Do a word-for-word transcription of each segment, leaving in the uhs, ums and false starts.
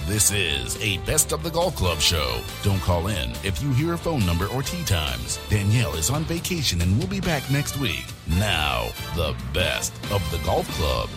This is a Best of the Golf Club show. Don't call in if you hear a phone number or tee times. Danielle is on vacation and will be back next week. Now, the Best of the Golf Club.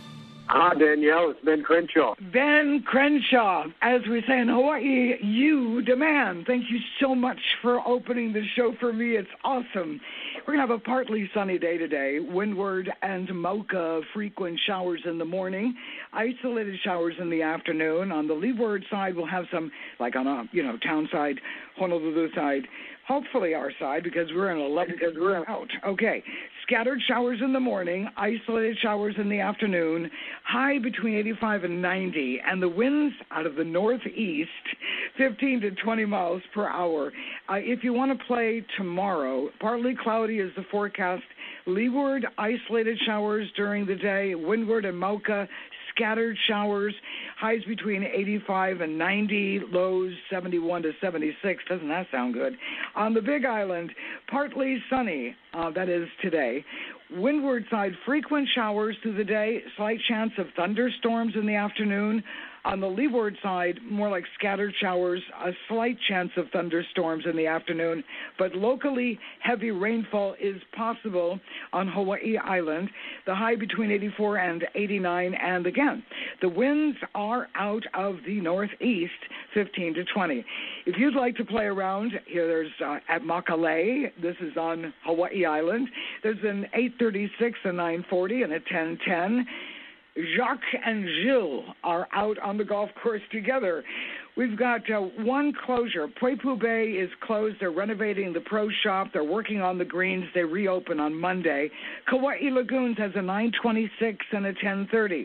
Ah, Danielle, it's Ben Crenshaw. Ben Crenshaw. As we say in Hawaii, you demand. Thank you so much for opening the show for me. It's awesome. We're going to have a partly sunny day today. Windward and Mocha, frequent showers in the morning, isolated showers in the afternoon. On the leeward side, we'll have some, like on a, you know, town side, Honolulu side, hopefully our side, because we're in eleven, because we're out. Okay. Scattered showers in the morning, isolated showers in the afternoon, high between eighty-five and ninety, and the winds out of the northeast, fifteen to twenty miles per hour. Uh, if you want to play tomorrow, partly cloudy is the forecast. Leeward, isolated showers during the day, windward and Mocha, scattered showers, highs between eighty-five and ninety, lows seventy-one to seventy-six. Doesn't that sound good? On the Big Island, partly sunny, uh, that is today. Windward side, frequent showers through the day, slight chance of thunderstorms in the afternoon. On the leeward side, more like scattered showers, a slight chance of thunderstorms in the afternoon, but locally heavy rainfall is possible on Hawaii Island. The high between eighty-four and eighty-nine, and again, the winds are out of the northeast, fifteen to twenty. If you'd like to play around, here there's uh, at Makalei, this is on Hawaii Island, there's an eight thirty-six, a nine forty, and a ten ten. Jacques and Gilles are out on the golf course together. We've got uh, one closure. Puepu Bay is closed. They're renovating the pro shop. They're working on the greens. They reopen on Monday. Kauai Lagoons has a nine twenty-six and a ten thirty.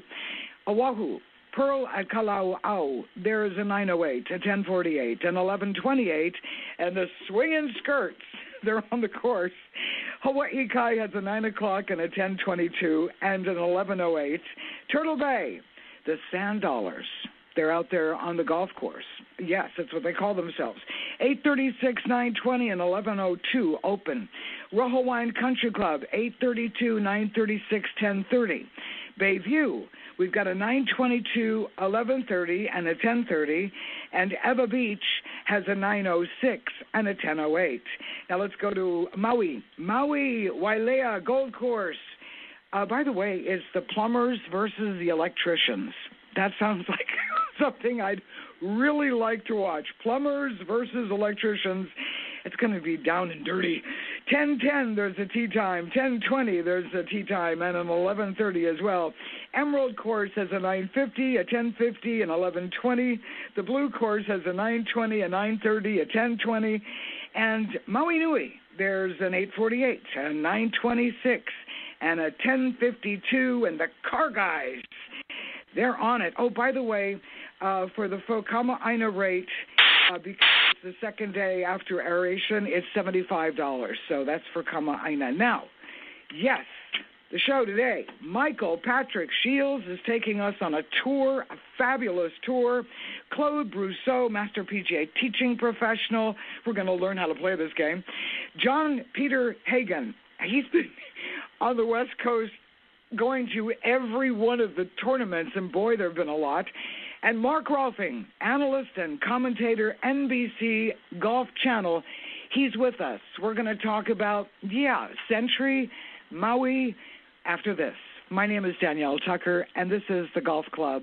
Oahu, Pearl at Kalauau, there is a nine oh eight, a ten forty-eight, an eleven twenty-eight, and the swinging skirts, they're on the course. Hawaii Kai has a nine o'clock and a ten twenty-two and an eleven oh eight. Turtle Bay, the Sand Dollars, they're out there on the golf course. Yes, that's what they call themselves. eight thirty-six, nine twenty, and eleven oh two open. Rojo Wine Country Club, eight thirty-two, nine thirty-six, ten thirty. Bayview, we've got a nine twenty-two, eleven thirty, and a ten thirty, and Eva Beach has a nine oh six and a ten oh eight. Now let's go to Maui. Maui, Wailea Gold Course. Uh, by the way, it's the plumbers versus the electricians. That sounds like something I'd really like to watch. Plumbers versus electricians. It's going to be down and dirty. ten ten, there's a tee time. ten twenty, there's a tee time, and an eleven thirty as well. Emerald Course has a nine fifty, a ten fifty, and eleven twenty. The Blue Course has a nine twenty, a nine thirty, a ten twenty. And Maui Nui, there's an eight forty-eight, a nine twenty-six, and a ten fifty-two. And the car guys, they're on it. Oh, by the way, uh, for the Fokama Aina rate, uh, because the second day after aeration, it's seventy-five dollars. So that's for Kama Aina. Now, yes, the show today, Michael Patrick Shields is taking us on a tour, a fabulous tour. Claude Brousseau, Master P G A teaching professional. We're going to learn how to play this game. John Peter Hagen, he's been on the West Coast going to every one of the tournaments, and boy, there have been a lot. And Mark Rolfing, analyst and commentator, N B C Golf Channel, he's with us. We're going to talk about, yeah, Century, Maui, after this. My name is Danielle Tucker, and this is The Golf Club.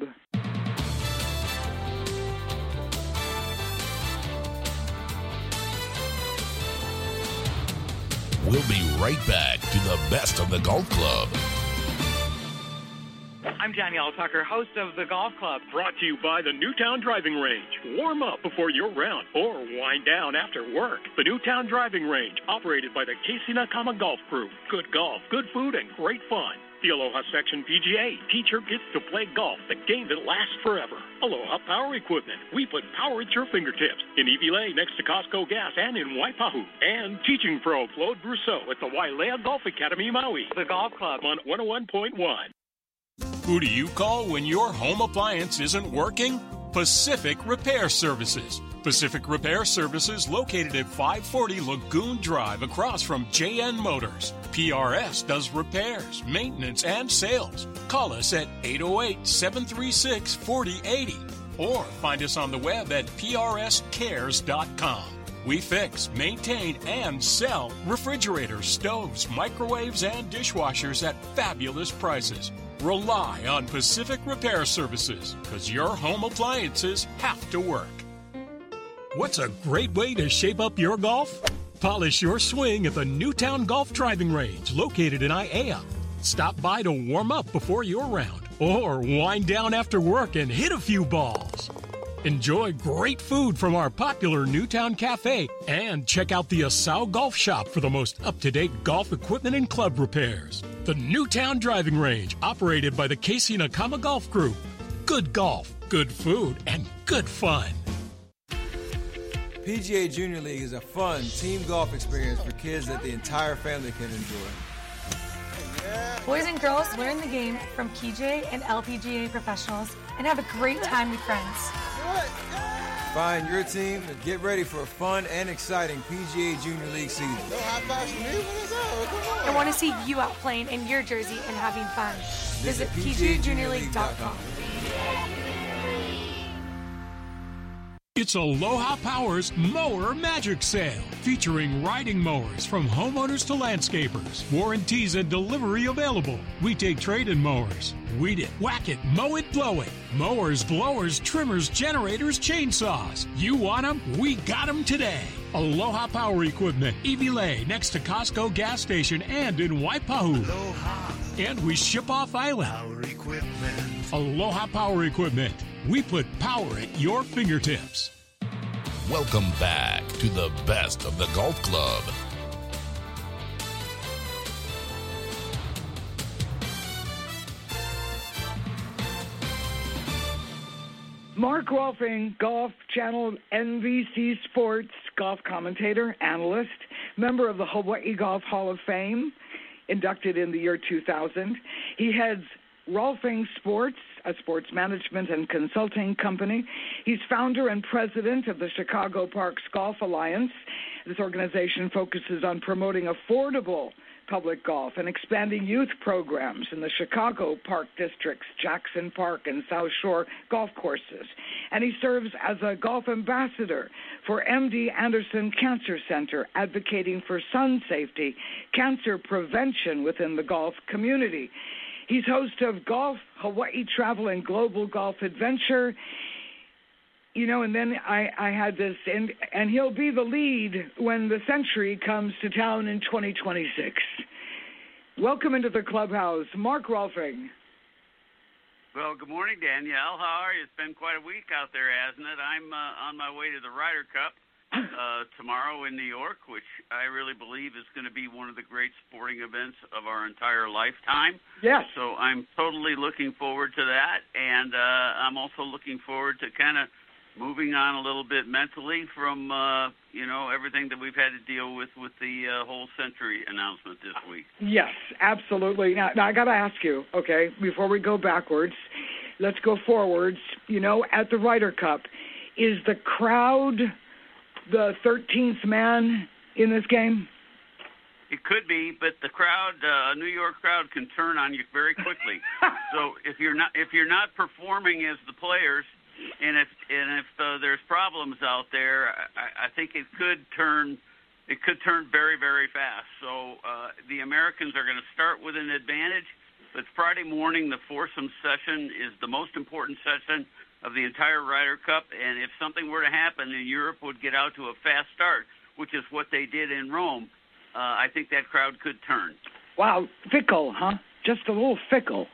We'll be right back to the Best of the Golf Club. I'm Danielle Tucker, host of The Golf Club. Brought to you by the Newtown Driving Range. Warm up before your round or wind down after work. The Newtown Driving Range, operated by the Casey Nakama Golf Crew. Good golf, good food, and great fun. The Aloha Section P G A. Teach your kids to play golf, the game that lasts forever. Aloha Power Equipment. We put power at your fingertips. In Iwilei, next to Costco Gas, and in Waipahu. And teaching pro Claude Brousseau at the Wailea Golf Academy, Maui. The Golf Club on one oh one point one. Who do you call when your home appliance isn't working? Pacific Repair Services. Pacific Repair Services, located at five forty Lagoon Drive across from J N Motors. P R S does repairs, maintenance, and sales. Call us at eight oh eight, seven three six, four oh eight oh. or find us on the web at p r s cares dot com. We fix, maintain, and sell refrigerators, stoves, microwaves, and dishwashers at fabulous prices. Rely on Pacific Repair Services, because your home appliances have to work. What's a great way to shape up your golf? Polish your swing at the Newtown Golf Driving Range, located in Aiea. Stop by to warm up before your round, or wind down after work and hit a few balls. Enjoy great food from our popular Newtown Cafe, and check out the Asau Golf Shop for the most up-to-date golf equipment and club repairs. The Newtown Driving Range, operated by the Casey Nakama Golf Group. Good golf, good food, and good fun. P G A Junior League is a fun team golf experience for kids that the entire family can enjoy. Boys and girls learn the game from P G A and L P G A professionals and have a great time with friends. Find your team and get ready for a fun and exciting P G A Junior League season. I want to see you out playing in your jersey and having fun. Visit P G A Junior League dot com. It's Aloha Power's Mower Magic Sale, featuring riding mowers from homeowners to landscapers. Warranties and delivery available. We take trade-in mowers. Weed it, whack it, mow it, blow it. Mowers, blowers, trimmers, generators, chainsaws. You want them? We got them today. Aloha Power Equipment, Iwilei, next to Costco gas station and in Waipahu. Aloha. And we ship off island. Power Equipment. Aloha Power Equipment. We put power at your fingertips. Welcome back to the best of the golf club. Mark Rolfing, Golf Channel N B C Sports golf commentator, analyst, member of the Hawaii Golf Hall of Fame, inducted in the year two thousand. He heads Rolfing Sports, a sports management and consulting company. He's founder and president of the Chicago Parks Golf Alliance. This organization focuses on promoting affordable public golf and expanding youth programs in the Chicago Park District's Jackson Park and South Shore golf courses. And he serves as a golf ambassador for M D Anderson Cancer Center, advocating for sun safety, cancer prevention within the golf community. He's host of Golf Hawaii Travel and Global Golf Adventure. You know, and then I, I had this, and, and he'll be the lead when the Century comes to town in twenty twenty-six. Welcome into the clubhouse, Mark Rolfing. Well, good morning, Danielle. How are you? It's been quite a week out there, hasn't it? I'm uh, on my way to the Ryder Cup uh, tomorrow in New York, which I really believe is going to be one of the great sporting events of our entire lifetime. Yes. So I'm totally looking forward to that, and uh, I'm also looking forward to kind of moving on a little bit mentally from, uh, you know, everything that we've had to deal with with the uh, whole Century announcement this week. Yes, absolutely. Now, now I got to ask you, okay, before we go backwards, let's go forwards. You know, at the Ryder Cup, is the crowd the thirteenth man in this game? It could be, but the crowd, uh, a New York crowd, can turn on you very quickly. So if you're not if you're not performing as the players, and if and if uh, there's problems out there, I, I think it could turn it could turn very very fast. So uh, the Americans are going to start with an advantage, but Friday morning the foursome session is the most important session of the entire Ryder Cup, and if something were to happen and Europe would get out to a fast start, which is what they did in Rome, uh, I think that crowd could turn. Wow, fickle, huh? Just a little fickle.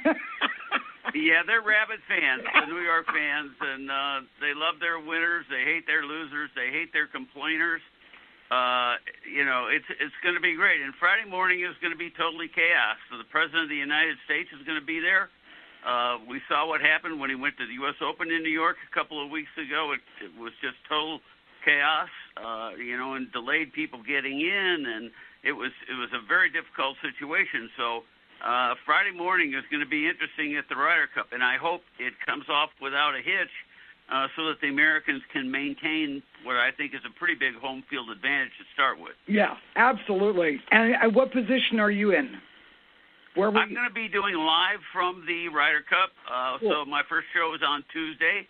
Yeah, they're rabid fans, the New York fans, and uh, they love their winners. They hate their losers. They hate their complainers. Uh, you know, it's it's going to be great. And Friday morning is going to be totally chaos. So the President of the United States is going to be there. Uh, we saw what happened when he went to the U S Open in New York a couple of weeks ago. It, it was just total chaos, uh, you know, and delayed people getting in, and it was it was a very difficult situation. So uh, Friday morning is going to be interesting at the Ryder Cup, and I hope it comes off without a hitch uh, so that the Americans can maintain what I think is a pretty big home field advantage to start with. Yeah, absolutely. And uh, what position are you in? Where we... I'm going to be doing live from the Ryder Cup. Uh, cool. So my first show is on Tuesday,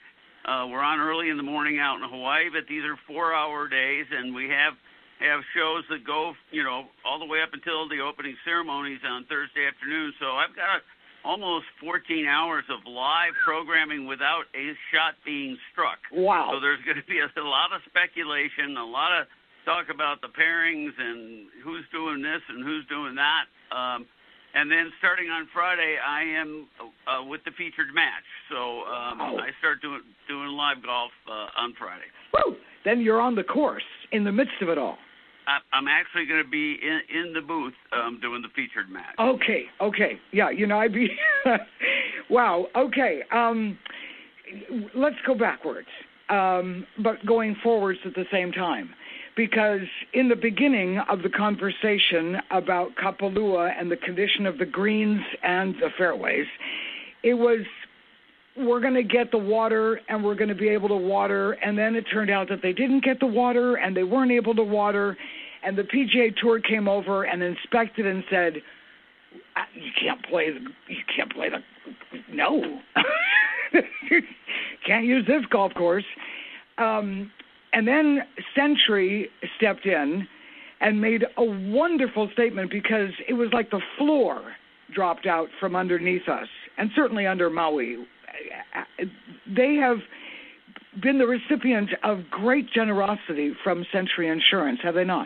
Uh, we're on early in the morning out in Hawaii, but these are four-hour days, and we have have shows that go, you know, all the way up until the opening ceremonies on Thursday afternoon. So I've got almost fourteen hours of live programming without a shot being struck. Wow. So there's going to be a, a lot of speculation, a lot of talk about the pairings and who's doing this and who's doing that. Um, and then starting on Friday, I am uh, with the featured match. So um, wow. I start doing doing live golf uh, on Friday. Woo! Then you're on the course in the midst of it all. I'm actually going to be in, in the booth um, doing the featured match. Okay, okay. Yeah, you know, I'd be... wow, okay. Um, let's go backwards, um, but going forwards at the same time. Because in the beginning of the conversation about Kapalua and the condition of the greens and the fairways, it was... we're going to get the water and we're going to be able to water. And then it turned out that they didn't get the water and they weren't able to water. And the P G A Tour came over and inspected and said, you can't play the, you can't play the, no. Can't use this golf course. Um, and then Century stepped in and made a wonderful statement because it was like the floor dropped out from underneath us, and certainly under Maui. They have been the recipient of great generosity from Century Insurance, have they not?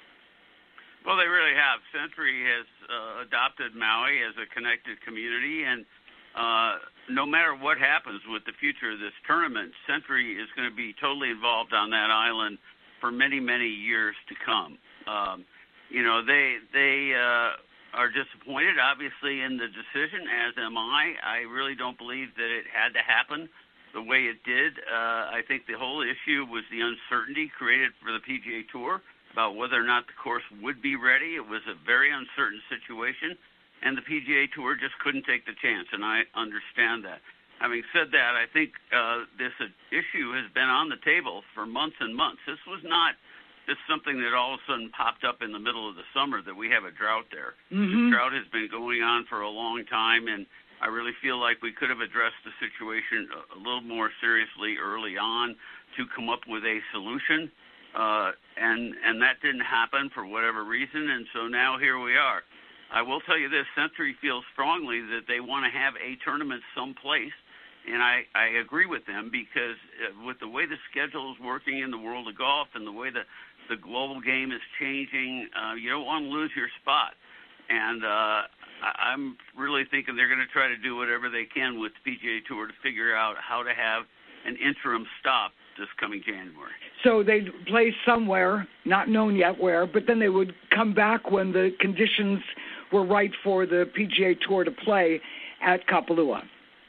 Well, they really have. Century has uh, adopted Maui as a connected community, and uh, no matter what happens with the future of this tournament, Century is going to be totally involved on that island for many, many years to come. Um, you know, they they uh, are disappointed, obviously, in the decision, as am I. I really don't believe that it had to happen the way it did. Uh, I think the whole issue was the uncertainty created for the P G A Tour about whether or not the course would be ready. It was a very uncertain situation, and the P G A Tour just couldn't take the chance, and I understand that. Having said that, I think uh, this uh, issue has been on the table for months and months. This was not just something that all of a sudden popped up in the middle of the summer that we have a drought there. Mm-hmm. The drought has been going on for a long time, and I really feel like we could have addressed the situation a, a little more seriously early on to come up with a solution. Uh, and and that didn't happen for whatever reason, and so now here we are. I will tell you this, Century feels strongly that they want to have a tournament someplace, and I, I agree with them because uh, with the way the schedule is working in the world of golf and the way the, the global game is changing, uh, you don't want to lose your spot. And uh, I, I'm really thinking they're going to try to do whatever they can with the P G A Tour to figure out how to have an interim stop this coming January. So they'd play somewhere, not known yet where, but then they would come back when the conditions were right for the P G A Tour to play at Kapalua.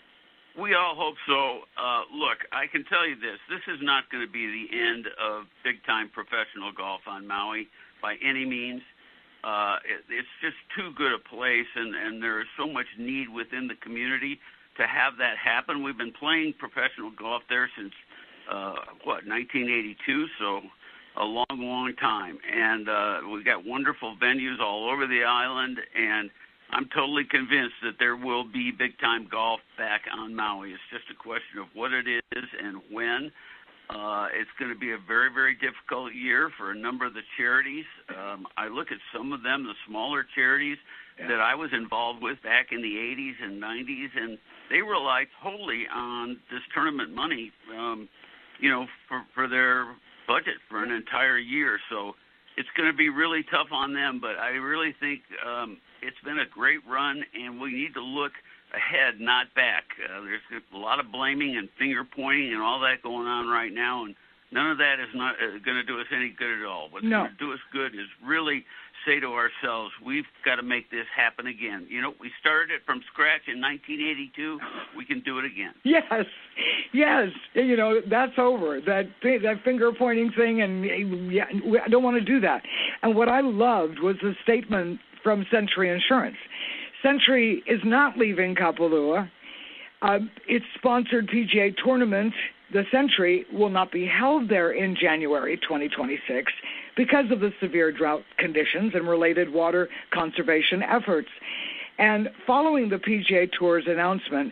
We all hope so. Uh, look, I can tell you this. This is not going to be the end of big-time professional golf on Maui by any means. Uh, it, it's just too good a place, and, and there is so much need within the community to have that happen. We've been playing professional golf there since Uh, what, nineteen eighty-two, so a long, long time. And uh, we've got wonderful venues all over the island, and I'm totally convinced that there will be big-time golf back on Maui. It's just a question of what it is and when. Uh, it's going to be a very, very difficult year for a number of the charities. Um, I look at some of them, the smaller charities yeah. that I was involved with back in the eighties and nineties, and they rely totally on this tournament money um, you know, for, for their budget for an entire year. So it's going to be really tough on them, but I really think um, it's been a great run, and we need to look ahead, not back. Uh, there's a lot of blaming and finger-pointing and all that going on right now, and none of that is not uh, going to do us any good at all. What's no. going to do us good is really say to ourselves, we've got to make this happen again. You know, we started it from scratch in nineteen eighty-two. We can do it again. Yes, yes. You know, that's over. That that finger pointing thing, and yeah, I don't want to do that. And what I loved was the statement from Century Insurance. Century is not leaving Kapalua. Uh, its sponsored P G A tournament, the Century, will not be held there in January twenty twenty-six because of the severe drought conditions and related water conservation efforts. And following the P G A Tour's announcement,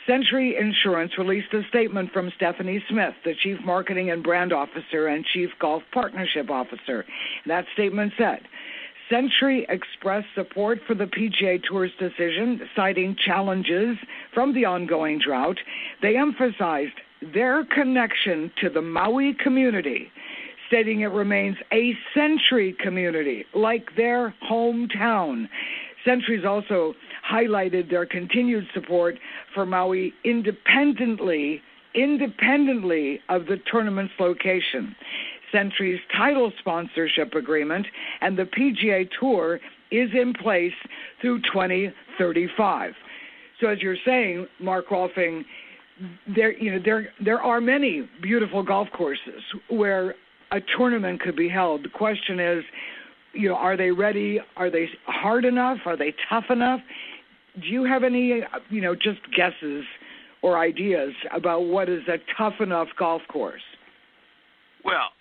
Century Insurance released a statement from Stephanie Smith, the Chief Marketing and Brand Officer and Chief Golf Partnership Officer. That statement said, Century expressed support for the P G A Tour's decision, citing challenges from the ongoing drought. They emphasized their connection to the Maui community, stating it remains a Century community, like their hometown. Century's also highlighted their continued support for Maui independently, independently of the tournament's location. Century's title sponsorship agreement and the P G A Tour is in place through twenty thirty-five. So as you're saying, Mark Rolfing, there you know there there are many beautiful golf courses where a tournament could be held. The question is, you know, are they ready? Are they hard enough? Are they tough enough? Do you have any, you know, just guesses or ideas about what is a tough enough golf course? Well,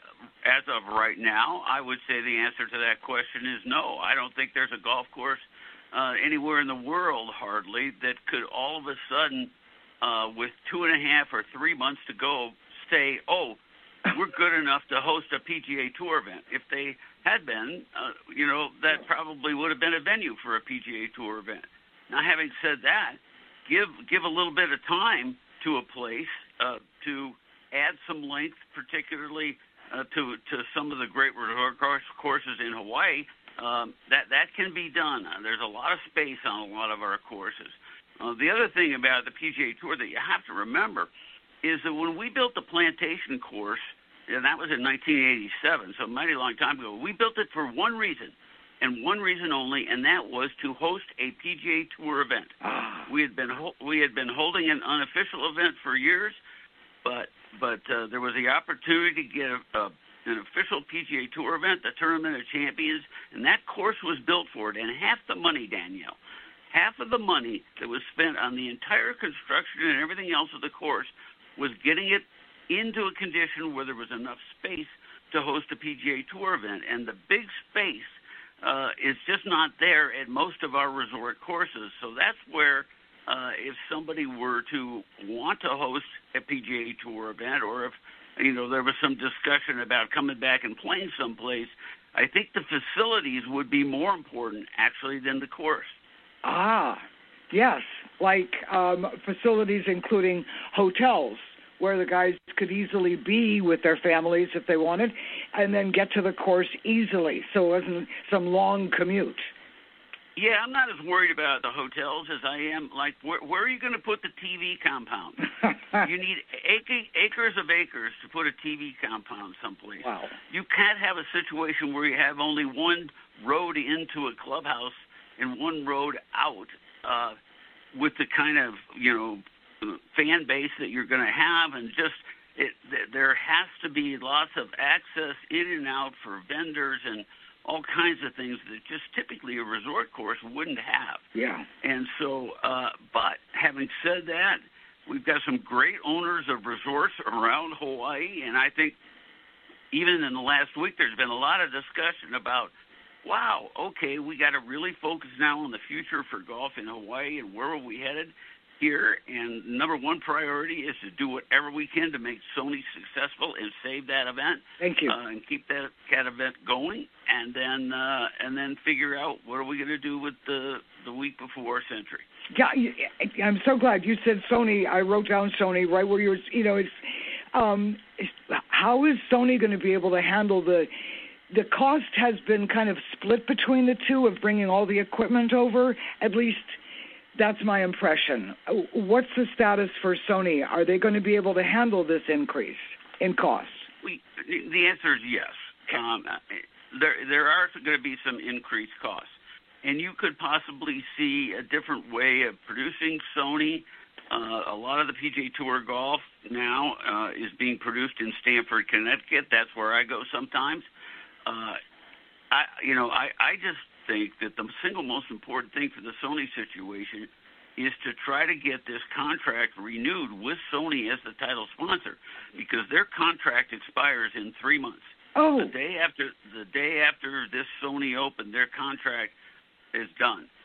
as of right now, I would say the answer to that question is no. I don't think there's a golf course uh, anywhere in the world, hardly, that could all of a sudden, uh, with two and a half or three months to go, say, oh, we're good enough to host a P G A Tour event. If they had been, uh, you know, that probably would have been a venue for a P G A Tour event. Now, having said that, give give a little bit of time to a place uh, to add some length, particularly uh, to to some of the great resort courses in Hawaii. Um, that that can be done. Uh, there's a lot of space on a lot of our courses. Uh, the other thing about the P G A Tour that you have to remember is that when we built the Plantation course, and that was in nineteen eighty-seven, so a mighty long time ago, we built it for one reason, and one reason only, and that was to host a P G A Tour event. we had been ho- we had been holding an unofficial event for years, but but uh, there was the opportunity to get a, a, an official P G A Tour event, the Tournament of Champions, and that course was built for it. And half the money, Danielle, half of the money that was spent on the entire construction and everything else of the course was getting it into a condition where there was enough space to host a P G A Tour event. And the big space uh, is just not there at most of our resort courses. So that's where uh, if somebody were to want to host a P G A Tour event, or if, you know, there was some discussion about coming back and playing someplace, I think the facilities would be more important, actually, than the course. Ah, yes, like um, facilities including hotels where the guys could easily be with their families if they wanted, and then get to the course easily, so it wasn't some long commute. Yeah, I'm not as worried about the hotels as I am, like, where, where are you going to put the T V compound? You need ac- acres of acres to put a T V compound someplace. Wow. You can't have a situation where you have only one road into a clubhouse and one road out uh, with the kind of, you know, fan base that you're going to have, and just it, th- there has to be lots of access in and out for vendors and all kinds of things that just typically a resort course wouldn't have. Yeah. And so, uh, but having said that, we've got some great owners of resorts around Hawaii, and I think even in the last week there's been a lot of discussion about, wow, okay, we got to really focus now on the future for golf in Hawaii and where are we headed here, and number one priority is to do whatever we can to make Sony successful and save that event. Thank you. Uh, and keep that cat event going, and then uh, and then figure out what are we going to do with the the week before Century. Yeah, I'm so glad you said Sony. I wrote down Sony right where you're. You know, it's um, it's, how is Sony going to be able to handle the the cost has been kind of split between the two of bringing all the equipment over, at least. That's my impression. What's the status for Sony? Are they going to be able to handle this increase in cost? We, the answer is yes. Okay. Um, there, there are going to be some increased costs, and you could possibly see a different way of producing Sony. Uh, a lot of the P G A Tour golf now uh, is being produced in Stamford, Connecticut. That's where I go sometimes. Uh, I, you know, I, I just think that the single most important thing for the Sony situation is to try to get this contract renewed with Sony as the title sponsor, because their contract expires in three months. Oh. The day after the day after this Sony Open, their contract is done.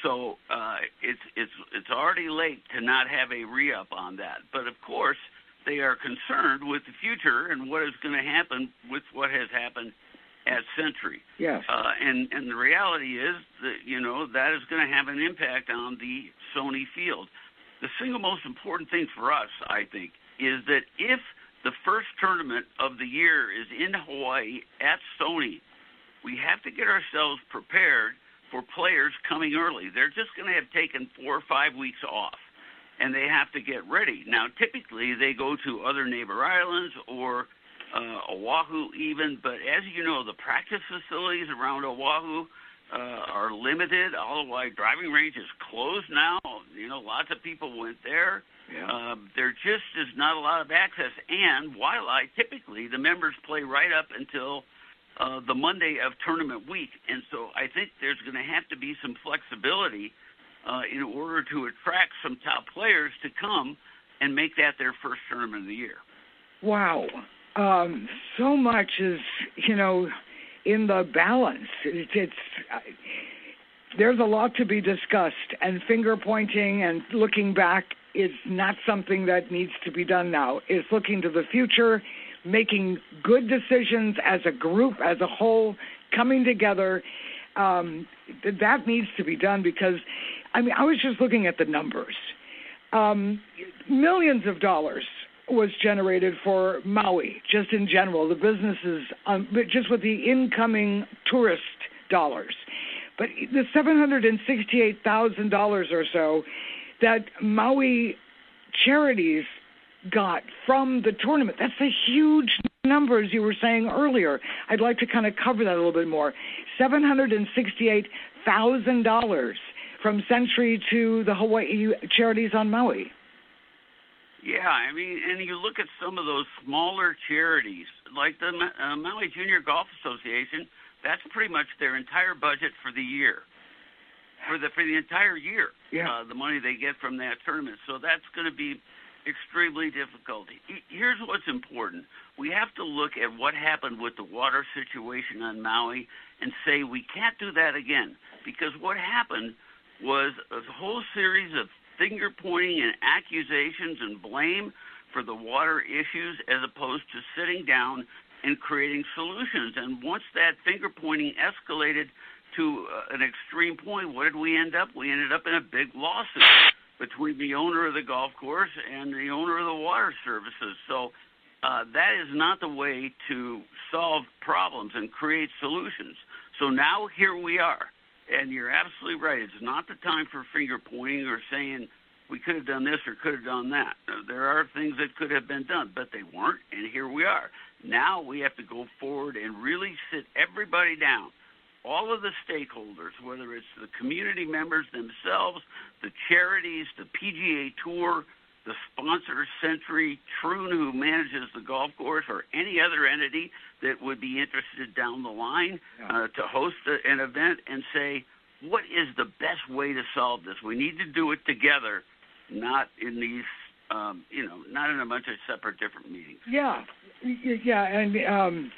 so uh, it's it's it's already late to not have a re-up on that. But of course, they are concerned with the future and what is going to happen with what has happened at Century. Yes. Uh, and and the reality is that you know that is going to have an impact on the Sony field. The single most important thing for us, I think, is that if the first tournament of the year is in Hawaii at Sony, we have to get ourselves prepared for players coming early. They're just going to have taken four or five weeks off, and they have to get ready. Now, typically, they go to other neighbor islands or uh, Oahu even, but as you know, the practice facilities around Oahu uh, are limited. All the way, driving range is closed now. You know, lots of people went there. Yeah. Uh, there just is not a lot of access. And Waialae, typically, the members play right up until uh, the Monday of tournament week. And so I think there's going to have to be some flexibility uh, in order to attract some top players to come and make that their first tournament of the year. Wow. Um, so much is, you know, in the balance. It's, it's uh, there's a lot to be discussed, and finger pointing and looking back is not something that needs to be done now. It's looking to the future, making good decisions as a group, as a whole, coming together. Um, that needs to be done because, I mean, I was just looking at the numbers. Um, millions of dollars was generated for Maui, just in general, the businesses, um, just with the incoming tourist dollars. But the seven hundred sixty-eight thousand dollars or so that Maui charities got from the tournament, that's a huge number, as you were saying earlier. I'd like to kind of cover that a little bit more. seven hundred sixty-eight thousand dollars from Century to the Hawaii charities on Maui. Yeah, I mean, and you look at some of those smaller charities, like the uh, Maui Junior Golf Association, that's pretty much their entire budget for the year, for the for the entire year, yeah. uh, the money they get from that tournament. So that's going to be extremely difficult. Here's what's important. We have to look at what happened with the water situation on Maui and say we can't do that again, because what happened was a whole series of finger-pointing and accusations and blame for the water issues as opposed to sitting down and creating solutions. And once that finger-pointing escalated to uh, an extreme point, what did we end up? We ended up in a big lawsuit between the owner of the golf course and the owner of the water services. So uh, that is not the way to solve problems and create solutions. So now here we are. And you're absolutely right. It's not the time for finger-pointing or saying we could have done this or could have done that. There are things that could have been done, but they weren't, and here we are. Now we have to go forward and really sit everybody down, all of the stakeholders, whether it's the community members themselves, the charities, the P G A Tour, the sponsor, Century, Troon, who manages the golf course, or any other entity that would be interested down the line uh, to host a, an event and say, what is the best way to solve this? We need to do it together, not in these, um, you know, not in a bunch of separate different meetings. Yeah, yeah, and um,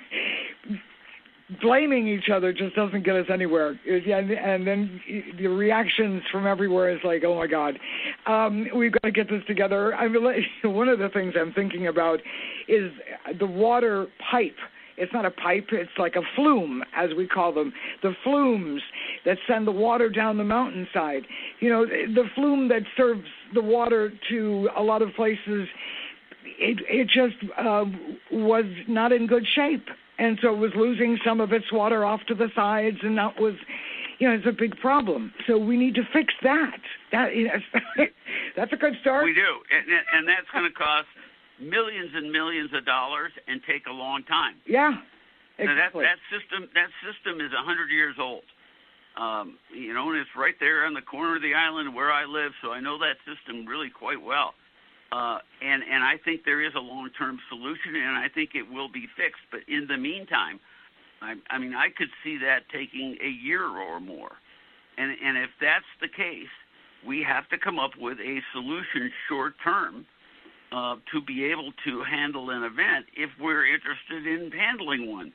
blaming each other just doesn't get us anywhere. And, and then the reactions from everywhere is like, oh, my God, um, we've got to get this together. I mean, one of the things I'm thinking about is the water pipe. It's not a pipe. It's like a flume, as we call them, the flumes that send the water down the mountainside. You know, the flume that serves the water to a lot of places, it, it just uh, was not in good shape. And so it was losing some of its water off to the sides, and that was, you know, it's a big problem. So we need to fix that. That you know, that's a good start. We do, and, and that's going to cost millions and millions of dollars and take a long time. Yeah, exactly. That, that system, that system is a hundred years old. Um, you know, and it's right there on the corner of the island where I live, so I know that system really quite well. Uh, and, and I think there is a long-term solution, and I think it will be fixed. But in the meantime, I, I mean, I could see that taking a year or more. And, and if that's the case, we have to come up with a solution short-term uh, to be able to handle an event if we're interested in handling one.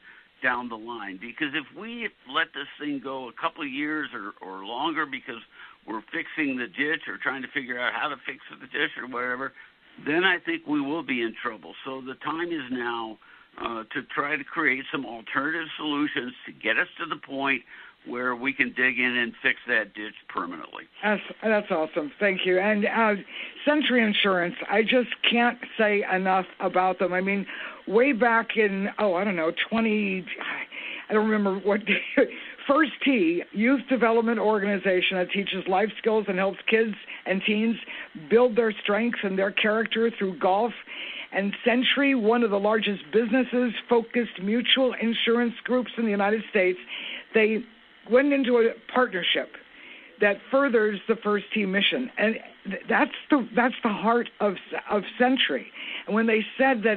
down the line. Because if we let this thing go a couple of years or, or longer because we're fixing the ditch or trying to figure out how to fix the ditch or whatever, then I think we will be in trouble. So the time is now uh, to try to create some alternative solutions to get us to the point where we can dig in and fix that ditch permanently. That's, that's awesome. Thank you. And uh, Century Insurance, I just can't say enough about them. I mean, way back in, oh, I don't know, twenty, I don't remember what, First Tee, youth development organization that teaches life skills and helps kids and teens build their strengths and their character through golf. And Century, one of the largest businesses-focused mutual insurance groups in the United States, they went into a partnership that furthers the First Tee mission, and that's the that's the heart of of Century. And when they said that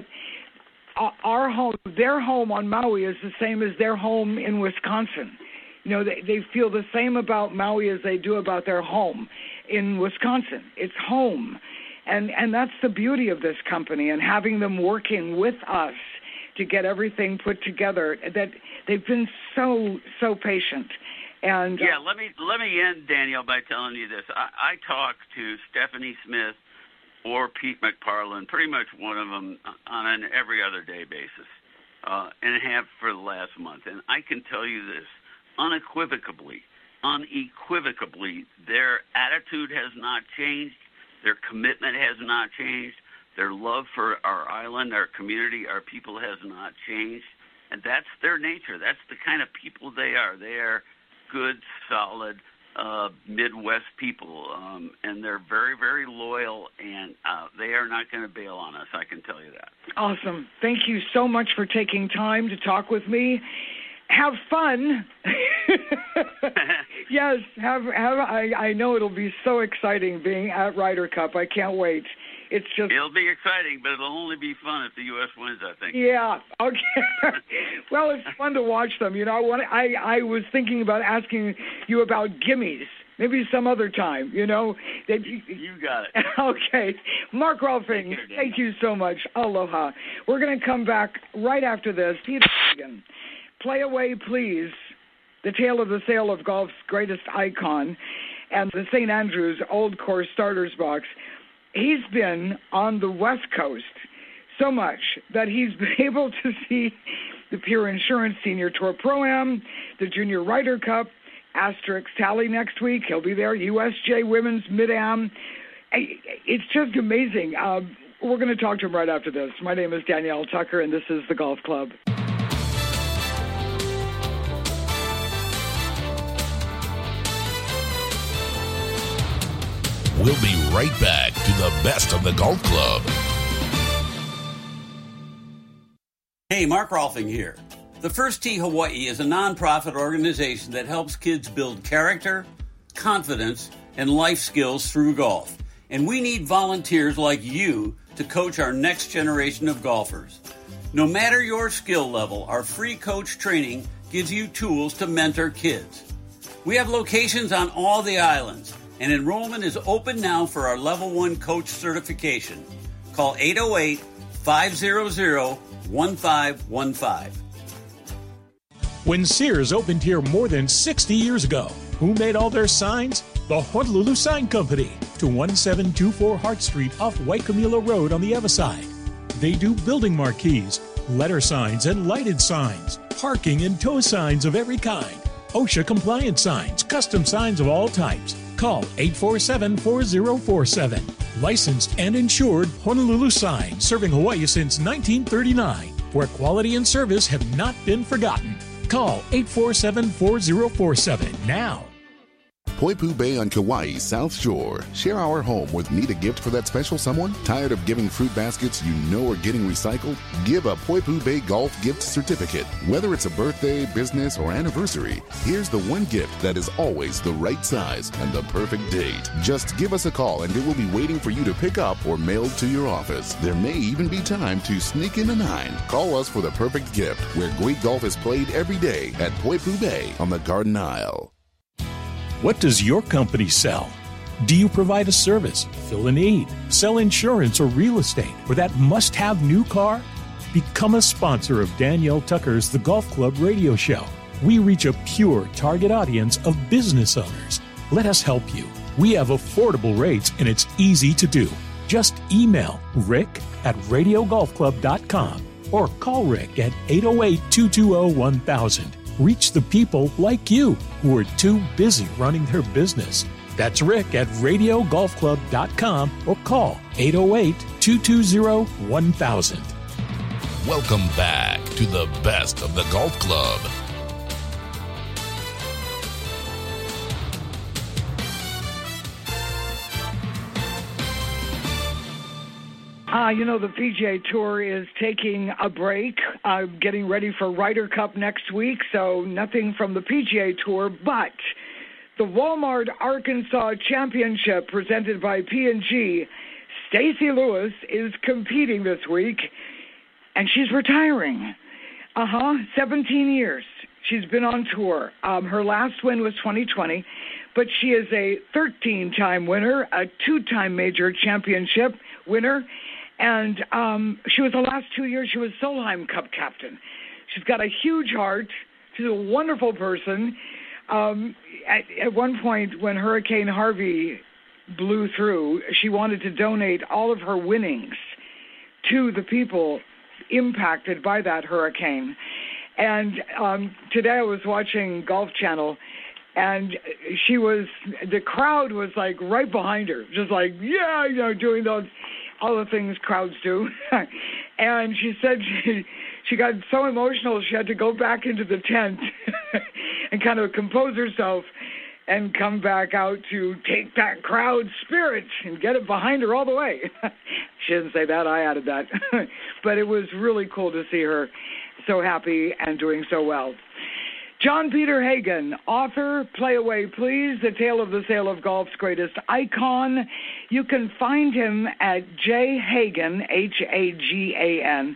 our home, their home on Maui is the same as their home in Wisconsin, you know, they they feel the same about Maui as they do about their home in Wisconsin. It's home, and and that's the beauty of this company and having them working with us to get everything put together. That they've been so so patient. And yeah, let me let me end, Danielle, by telling you this. I, I talk to Stephanie Smith or Pete McParland, pretty much one of them, on an every other day basis, uh, and have for the last month. And I can tell you this unequivocally, unequivocally, their attitude has not changed, their commitment has not changed. Their love for our island, our community, our people has not changed. And that's their nature. That's the kind of people they are. They are good, solid uh, Midwest people. Um, and they're very, very loyal, and uh, they are not going to bail on us, I can tell you that. Awesome. Thank you so much for taking time to talk with me. Have fun. Yes, have have. I, I know it'll be so exciting being at Ryder Cup. I can't wait. It's just it'll be exciting, but it'll only be fun if the U S wins, I think. Yeah. Okay. Well, it's fun to watch them. You know, what I I was thinking about asking you about gimmies. Maybe some other time. You know. That you, you got it. Okay. Mark Rolfing, thank you so much. Aloha. We're going to come back right after this. Play Away, Please, the tale of the sale of golf's greatest icon, and the Saint Andrews Old Course Starters Box. He's been on the West Coast so much that he's been able to see the Pure Insurance Senior Tour Pro-Am, the Junior Ryder Cup, Asterisk Tally next week. He'll be there, U S J Women's Mid-Am. It's just amazing. Uh, we're going to talk to him right after this. My name is Danielle Tucker, and this is The Golf Club. We'll be right back to the best of the Golf Club. Hey, Mark Rolfing here. The First Tee Hawaii is a nonprofit organization that helps kids build character, confidence, and life skills through golf. And we need volunteers like you to coach our next generation of golfers. No matter your skill level, our free coach training gives you tools to mentor kids. We have locations on all the islands, and enrollment is open now for our Level one Coach certification. Call eight oh eight, five hundred, one five one five. When Sears opened here more than sixty years ago, who made all their signs? The Honolulu Sign Company, to one seven two four Hart Street off Waikimila Road on the Ewa side. They do building marquees, letter signs and lighted signs, parking and tow signs of every kind, OSHA compliant signs, custom signs of all types. Call eight four seven, four zero four seven. Licensed and insured Honolulu Sign, serving Hawaii since nineteen thirty-nine, where quality and service have not been forgotten. Call eight four seven, four zero four seven now. Poipu Bay on Kauai's South Shore. Share our home with need a gift for that special someone? Tired of giving fruit baskets you know are getting recycled? Give a Poipu Bay Golf gift certificate. Whether it's a birthday, business, or anniversary, here's the one gift that is always the right size and the perfect date. Just give us a call and it will be waiting for you to pick up or mailed to your office. There may even be time to sneak in a nine. Call us for the perfect gift, where great golf is played every day at Poipu Bay on the Garden Isle. What does your company sell? Do you provide a service, fill a need, sell insurance or real estate, or that must-have new car? Become a sponsor of Danielle Tucker's The Golf Club radio show. We reach a pure target audience of business owners. Let us help you. We have affordable rates and it's easy to do. Just email Rick at radio golf club dot com or call Rick at eight oh eight, two two oh, one thousand. Reach the people like you who are too busy running their business. That's Rick at radio golf club dot com or call eight oh eight, two two oh, one thousand. Welcome back to the best of the golf club. Uh, you know, the P G A Tour is taking a break, uh, getting ready for Ryder Cup next week, so nothing from the P G A Tour, but the Walmart Arkansas Championship presented by P and G, Stacey Lewis is competing this week, and she's retiring. Uh-huh, seventeen years. She's been on tour. Um, her last win was twenty twenty, but she is a thirteen-time winner, a two-time major championship winner, and um, she was the last two years she was Solheim Cup captain. She's got a huge heart. She's a wonderful person. Um, at, at one point when Hurricane Harvey blew through, she wanted to donate all of her winnings to the people impacted by that hurricane. And um, today I was watching Golf Channel, and she was, the crowd was like right behind her, just like, yeah, you know, doing those, all the things crowds do. And she said she, she got so emotional she had to go back into the tent and kind of compose herself and come back out to take that crowd spirit and get it behind her all the way. She didn't say that, I added that. But it was really cool to see her so happy and doing so well. John Peter Hagen, author, Play Away Please, the tale of the sale of golf's greatest icon. You can find him at J Hagan, H A G A N,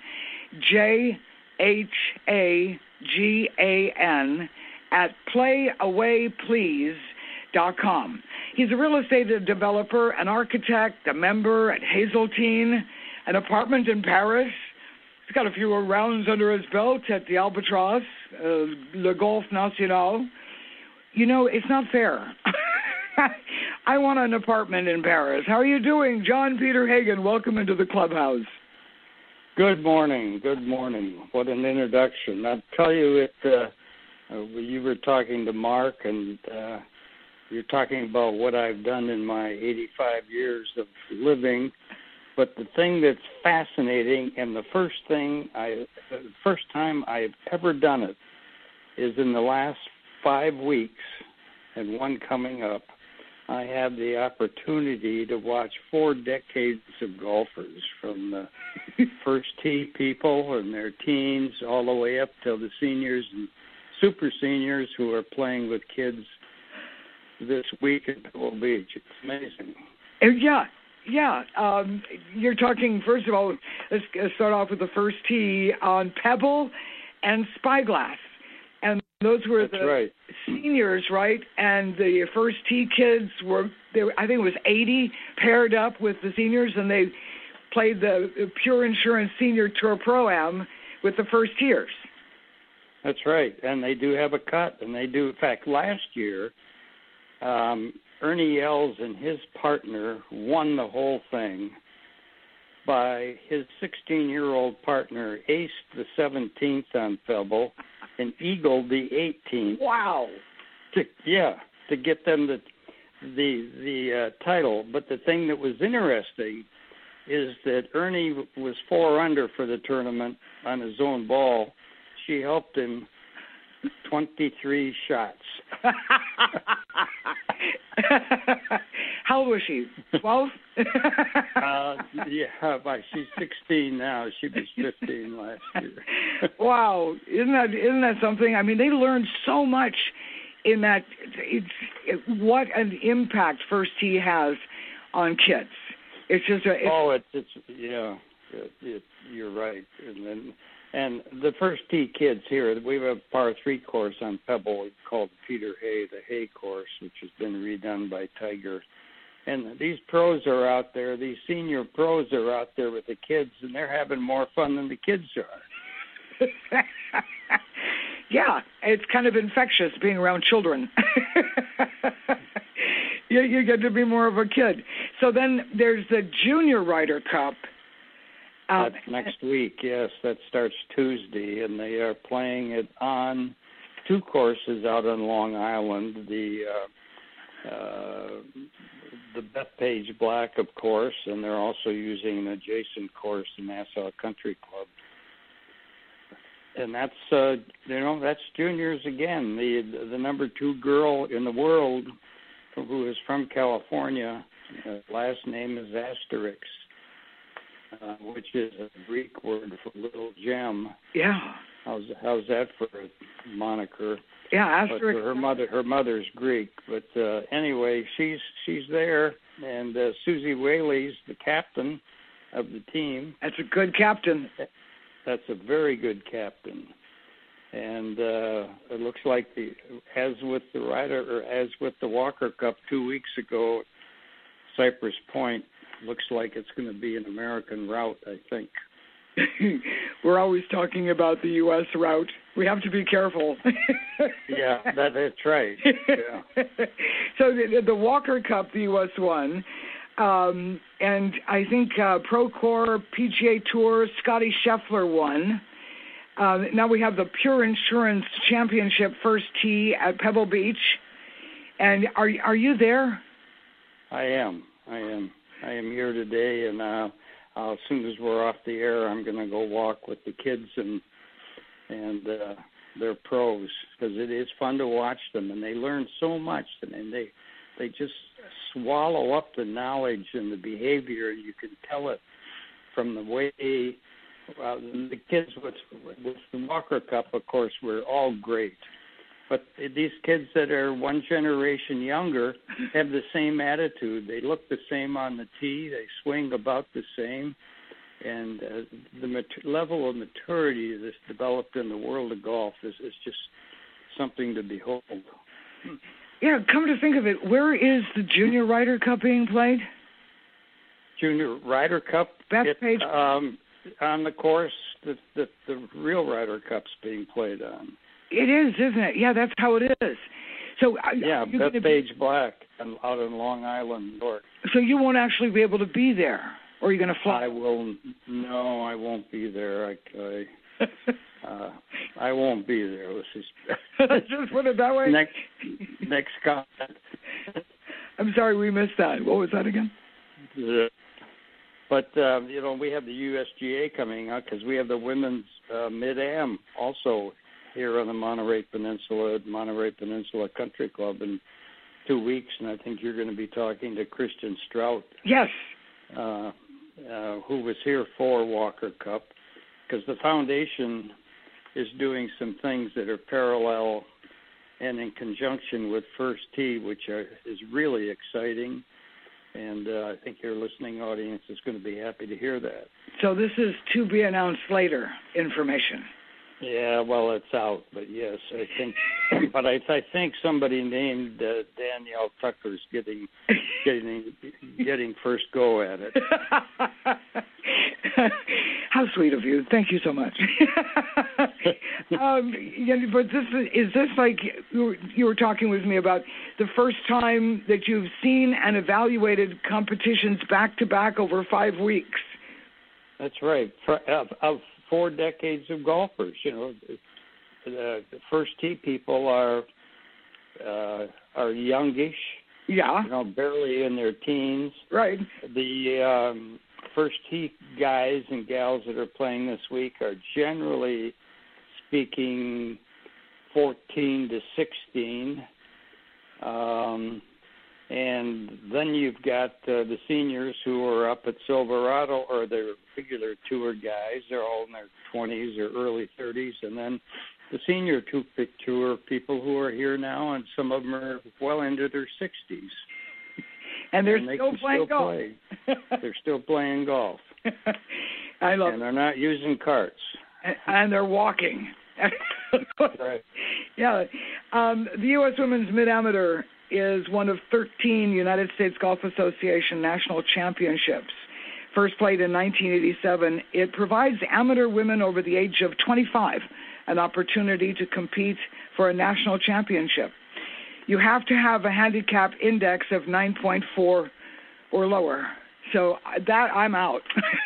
J H A G A N, at play away please dot com. He's a real estate developer, an architect, a member at Hazeltine, an apartment in Paris. He's got a few rounds under his belt at the Albatross, uh, Le Golf National. You know, it's not fair. I want an apartment in Paris. How are you doing? John Peter Hagen, welcome into the clubhouse. Good morning. Good morning. What an introduction. I'll tell you, it. Uh, uh, you were talking to Mark, and uh, you're talking about what I've done in my eighty-five years of living. But the thing that's fascinating, and the first thing I, the first time I've ever done it, is in the last five weeks, and one coming up, I have the opportunity to watch four decades of golfers, from the first tee people and their teens all the way up till the seniors and super seniors who are playing with kids this week at Pebble Beach. It's amazing. Yeah. Yeah, um, you're talking, first of all, let's start off with the first tee on Pebble and Spyglass. And those were That's the right. seniors, right? And the first tee kids were, they were, I think it was eighty, paired up with the seniors, and they played the Pure Insurance Senior Tour Pro-Am with the first tiers. That's right, and they do have a cut, and they do. In fact, last year, um, Ernie Els and his partner won the whole thing by his sixteen-year-old partner aced the seventeenth on Pebble and eagled the eighteenth. Wow! To, yeah, to get them the the the uh, title. But the thing that was interesting is that Ernie was four under for the tournament on his own ball. She helped him twenty-three shots. How old was she? Twelve? uh, yeah, but she's sixteen now. She was fifteen last year. Wow, isn't that isn't that something? I mean, they learned so much in that. It's it, what an impact First Tee has on kids. It's just a. It's, oh, it's it's yeah. It, it, you're right, and then. And the first tee kids here, we have a par three course on Pebble called Peter Hay, the Hay course, which has been redone by Tiger And these pros are out there, these senior pros are out there with the kids, and they're having more fun than the kids are. Yeah, it's kind of infectious being around children. you, you get to be more of a kid. So then there's the Junior Ryder Cup. Uh, That's next week, yes. That starts Tuesday, and they are playing it on two courses out on Long Island. The uh, uh, the Bethpage Black, of course, and they're also using an adjacent course, the Nassau Country Club. And that's uh, you know that's juniors again. The the number two girl in the world, who is from California, uh, last name is Asterix, uh, which is a Greek word for little gem. Yeah. How's how's that for a moniker? Yeah, But Asterix. her mother her mother's Greek. But uh, anyway, she's she's there, and uh, Susie Whaley's the captain of the team. That's a good captain. That's a very good captain, and uh, it looks like the as with the Ryder or as with the Walker Cup two weeks ago, Cypress Point looks like it's going to be an American route, I think. We're always talking about the U S route. We have to be careful. Yeah, that, that's right. Yeah. So the, the Walker Cup, the U S won. Um, and I think uh, Procore, P G A Tour, Scotty Scheffler won. Uh, now we have the Pure Insurance Championship first tee at Pebble Beach. And are are you there? I am. I am. I am here today, and uh, uh, as soon as we're off the air, I'm going to go walk with the kids and and uh, their pros, because it is fun to watch them, and they learn so much, and they they just swallow up the knowledge and the behavior. You can tell it from the way uh, the kids with, with the Walker Cup, of course, were all great. But these kids that are one generation younger have the same attitude. They look the same on the tee. They swing about the same. And uh, the mat- level of maturity that's developed in the world of golf is, is just something to behold. Yeah, come to think of it, where is the Junior Ryder Cup being played? Junior Ryder Cup? Bethpage? Um, on the course that, that the real Ryder Cup's being played on. It is, isn't it? Yeah, that's how it is. So Yeah, Bethpage be... Black out in Long Island, New York. So you won't actually be able to be there, or are you going to fly? I will. No, I won't be there. I, I, uh, I won't be there. Let's just, just put it that way. Next, next comment. I'm sorry, we missed that. What was that again? Yeah. But uh, you know, we have the U S G A coming up because we have the women's uh, Mid-Am also here on the Monterey Peninsula at Monterey Peninsula Country Club in two weeks, and I think you're going to be talking to Christian Strout. Yes. Uh, uh, who was here for Walker Cup, because the foundation is doing some things that are parallel and in conjunction with First Tee, which are, is really exciting, and uh, I think your listening audience is going to be happy to hear that. So this is to be announced later information. Yeah, well, it's out, but yes, I think. But I, I think somebody named uh, Danielle Tucker's getting getting getting first go at it. How sweet of you! Thank you so much. um, yeah, but this is, is this like you were, you were talking with me about the first time that you've seen and evaluated competitions back to back over five weeks? That's right. For, of, of four decades of golfers, you know, the, the First Tee people are uh, are youngish. Yeah. You know, barely in their teens. Right. The um, First Tee guys and gals that are playing this week are generally speaking fourteen to sixteen. Um, and then you've got uh, the seniors who are up at Silverado, or the regular tour guys. They're all in their twenties or early thirties. And then the senior tour people who are here now, and some of them are well into their sixties. And they're and they still playing still golf. Play. They're still playing golf. I love And they're not using carts. And, and they're walking. Right. Yeah. Um, the U S Women's Mid-Amateur is one of thirteen United States Golf Association national championships. First played in nineteen eighty-seven, it provides amateur women over the age of twenty-five an opportunity to compete for a national championship. You have to have a handicap index of nine point four or lower. So that I'm out.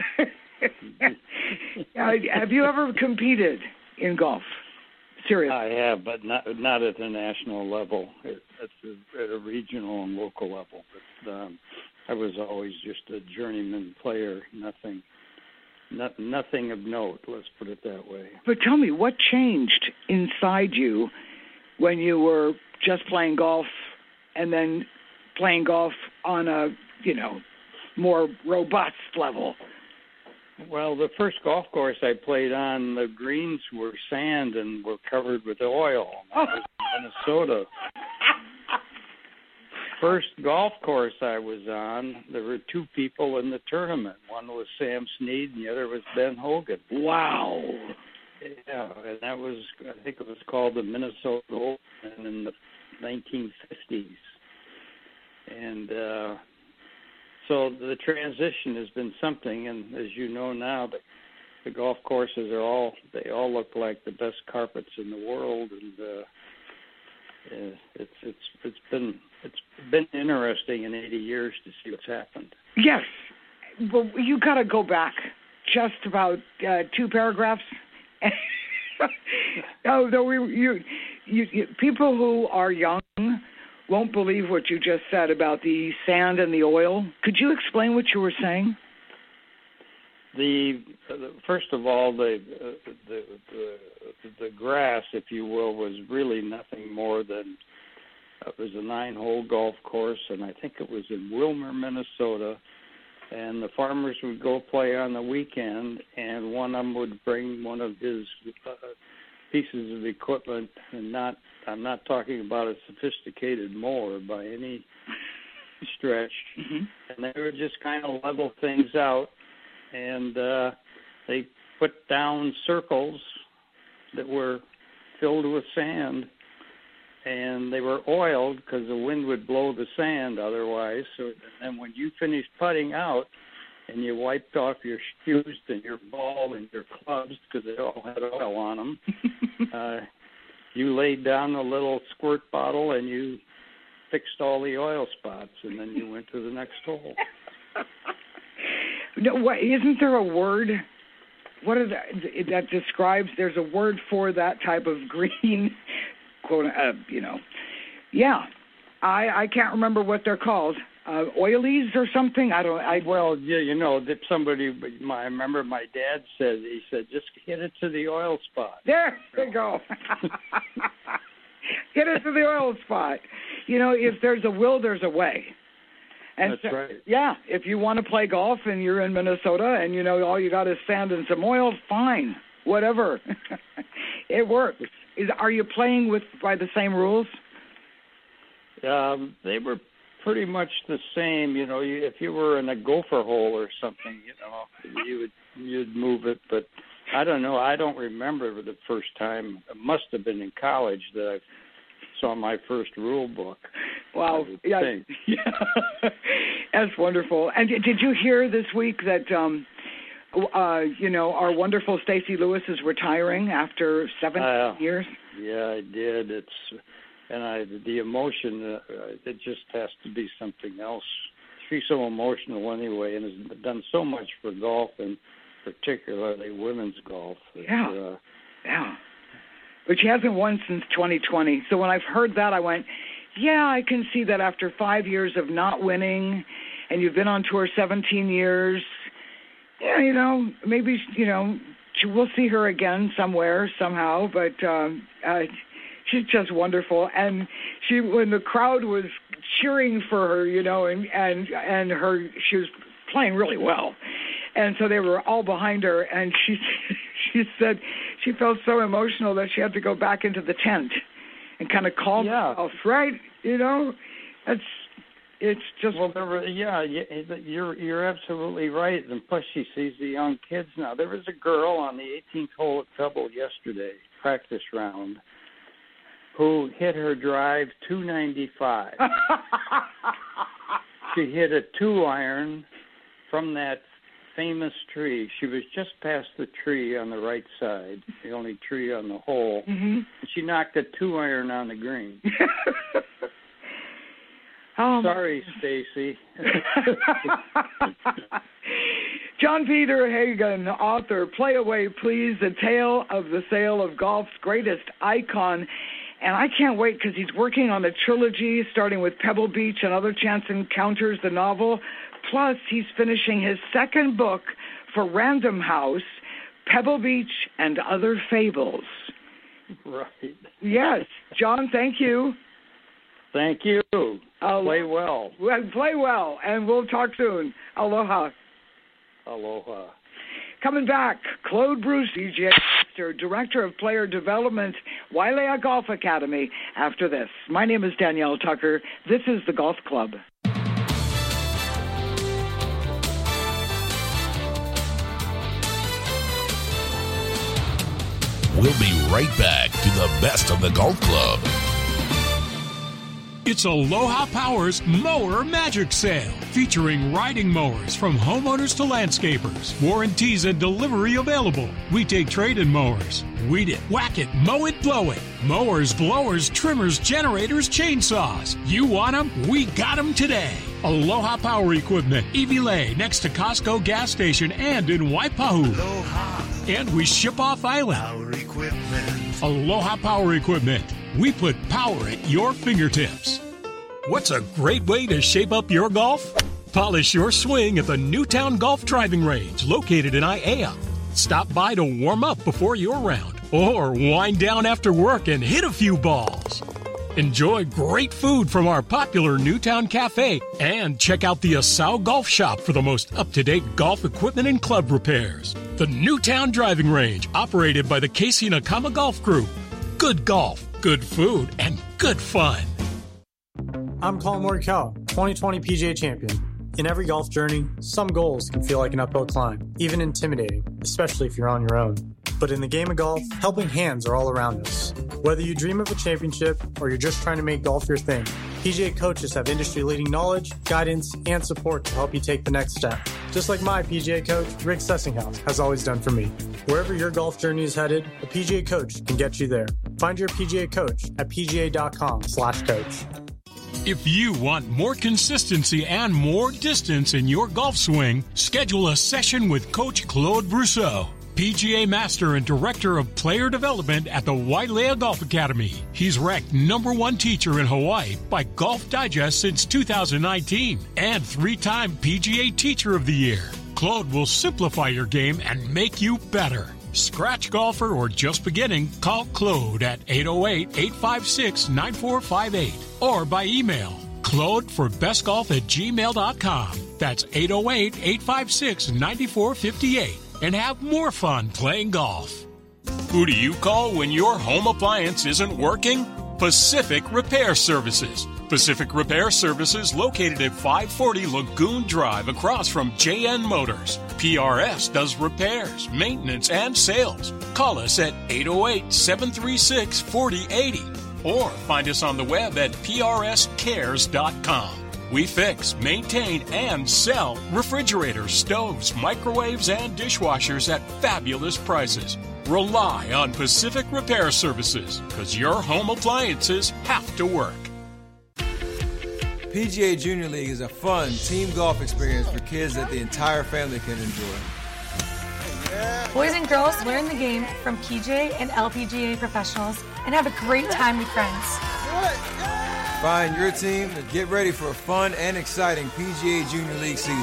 Have you ever competed in golf? Seriously? I have, but not not at the national level. It, it's a, at a regional and local level. But um, I was always just a journeyman player. Nothing, not, nothing of note. Let's put it that way. But tell me, what changed inside you when you were just playing golf, and then playing golf on a, you know, more robust level? Well, the first golf course I played on, the greens were sand and were covered with oil. That was in Minnesota. First golf course I was on, there were two people in the tournament. One was Sam Snead and the other was Ben Hogan. Wow. Yeah, and that was, I think it was called the Minnesota Open in the nineteen fifties. And uh, so the transition has been something, and as you know now, the, the golf courses are all, they all look like the best carpets in the world, and uh, it's it's it's been it's been interesting in eighty years to see what's happened. Yes, well, you got to go back just about uh, two paragraphs. no, no, we, you, you, you, people who are young won't believe what you just said about the sand and the oil. Could you explain what you were saying? The, uh, the first of all, the, uh, the the the grass, if you will, was really nothing more than uh, it was a nine-hole golf course, and I think it was in Wilmer, Minnesota. And the farmers would go play on the weekend, and one of them would bring one of his uh, pieces of equipment, and not I'm not talking about a sophisticated mower by any stretch. Mm-hmm. And they would just kind of level things out, and uh, they put down circles that were filled with sand, and they were oiled because the wind would blow the sand otherwise. So, and when you finished putting out and you wiped off your shoes and your ball and your clubs because they all had oil on them, uh, you laid down a little squirt bottle and you fixed all the oil spots, and then you went to the next hole. No, what, isn't there a word? What is that, that describes? There's a word for that type of green. Quote, uh, you know, yeah, I I can't remember what they're called, uh, oilies or something. I don't. I well, yeah, you know that somebody. My, I remember my dad said he said just hit it to the oil spot. There you go. Hit it to the oil spot. You know, if there's a will, there's a way. And That's so, right. Yeah, if you want to play golf and you're in Minnesota and you know all you got is sand and some oil, fine, whatever. It works. Is, are you playing with by the same rules? Um, they were pretty much the same. You know, you, if you were in a gopher hole or something, you know, you would you'd move it. But I don't know. I don't remember the first time. It must have been in college that I saw my first rule book. Wow. Yeah. yeah. That's wonderful. And did you hear this week that? Um, Uh, you know, our wonderful Stacey Lewis is retiring after seven uh, years. Yeah, I did. It's and I the emotion. Uh, it just has to be something else. She's so emotional anyway, and has done so much for golf, and particularly women's golf. Yeah, uh, yeah. But she hasn't won since twenty twenty. So when I've heard that, I went, yeah, I can see that after five years of not winning, and you've been on tour seventeen years. Yeah, you know, maybe, you know, we'll see her again somewhere, somehow, but um, uh, she's just wonderful. And she, when the crowd was cheering for her, you know, and, and, and her, she was playing really well. And so they were all behind her, and she, she said she felt so emotional that she had to go back into the tent and kind of calm yeah. herself, right? You know, that's... It's just well, there were, yeah, you're you're absolutely right. And plus, she sees the young kids now. There was a girl on the eighteenth hole at Pebble yesterday, practice round, who hit her drive two ninety-five. She hit a two iron from that famous tree. She was just past the tree on the right side, the only tree on the hole. Mm-hmm. She knocked a two iron on the green. um, Sorry, Stacy. John Peter Hagen, author, Play Away Please, The Tale of the Sale of Golf's Greatest Icon. And I can't wait because he's working on a trilogy starting with Pebble Beach and Other Chance Encounters, the novel. Plus, he's finishing his second book for Random House, Pebble Beach and Other Fables. Right. Yes. John, thank you. Thank you. Uh, play well. well. Play well, and we'll talk soon. Aloha. Aloha. Coming back, Claude Bruce, D J Master, Director of Player Development, Wailea Golf Academy, after this. My name is Danielle Tucker. This is the Golf Club. We'll be right back to the best of the Golf Club. It's Aloha Power's Mower Magic Sale, featuring riding mowers from homeowners to landscapers. Warranties and delivery available. We take trade-in mowers. Weed it, whack it, mow it, blow it. Mowers, blowers, trimmers, generators, chainsaws. You want them? We got them today. Aloha Power Equipment, Iwilei, next to Costco gas station and in Waipahu. Aloha. And we ship off island. Power Equipment. Aloha Power Equipment. We put power at your fingertips. What's a great way to shape up your golf? Polish your swing at the Newtown Golf Driving Range, located in Aiea. Stop by to warm up before your round, or wind down after work and hit a few balls. Enjoy great food from our popular Newtown Cafe, and check out the Asau Golf Shop for the most up-to-date golf equipment and club repairs. The Newtown Driving Range, operated by the Casey Nakama Golf Group. Good golf, good food, and good fun. I'm Colin Morikawa, twenty twenty P G A champion. In every golf journey, some goals can feel like an uphill climb, even intimidating, especially if you're on your own. But in the game of golf, helping hands are all around us. Whether you dream of a championship or you're just trying to make golf your thing, P G A coaches have industry-leading knowledge, guidance, and support to help you take the next step. Just like my P G A coach, Rick Sessinghouse, has always done for me. Wherever your golf journey is headed, a P G A coach can get you there. Find your P G A coach at pga.com slash coach. If you want more consistency and more distance in your golf swing, schedule a session with Coach Claude Brousseau, P G A Master and Director of Player Development at the Wailea Golf Academy. He's ranked number one teacher in Hawaii by Golf Digest since two thousand nineteen and three-time P G A Teacher of the Year. Claude will simplify your game and make you better. Scratch golfer or just beginning, call Claude at eight oh eight, eight five six, nine four five eight or by email claude for best golf at gmail dot com. That's eight oh eight, eight five six, nine four five eight. And have more fun playing golf. Who do you call when your home appliance isn't working? Pacific Repair Services. Pacific Repair Services, located at five forty Lagoon Drive across from J N Motors. P R S does repairs, maintenance, and sales. Call us at eight oh eight, seven three six, four oh eight oh or find us on the web at p r s cares dot com. We fix, maintain, and sell refrigerators, stoves, microwaves, and dishwashers at fabulous prices. Rely on Pacific Repair Services, because your home appliances have to work. P G A Junior League is a fun team golf experience for kids that the entire family can enjoy. Boys and girls learn the game from P J and L P G A professionals and have a great time with friends. Find your team and get ready for a fun and exciting P G A Junior League season.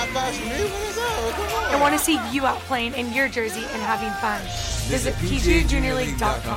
I want to see you out playing in your jersey and having fun. Visit P G A Junior League dot com.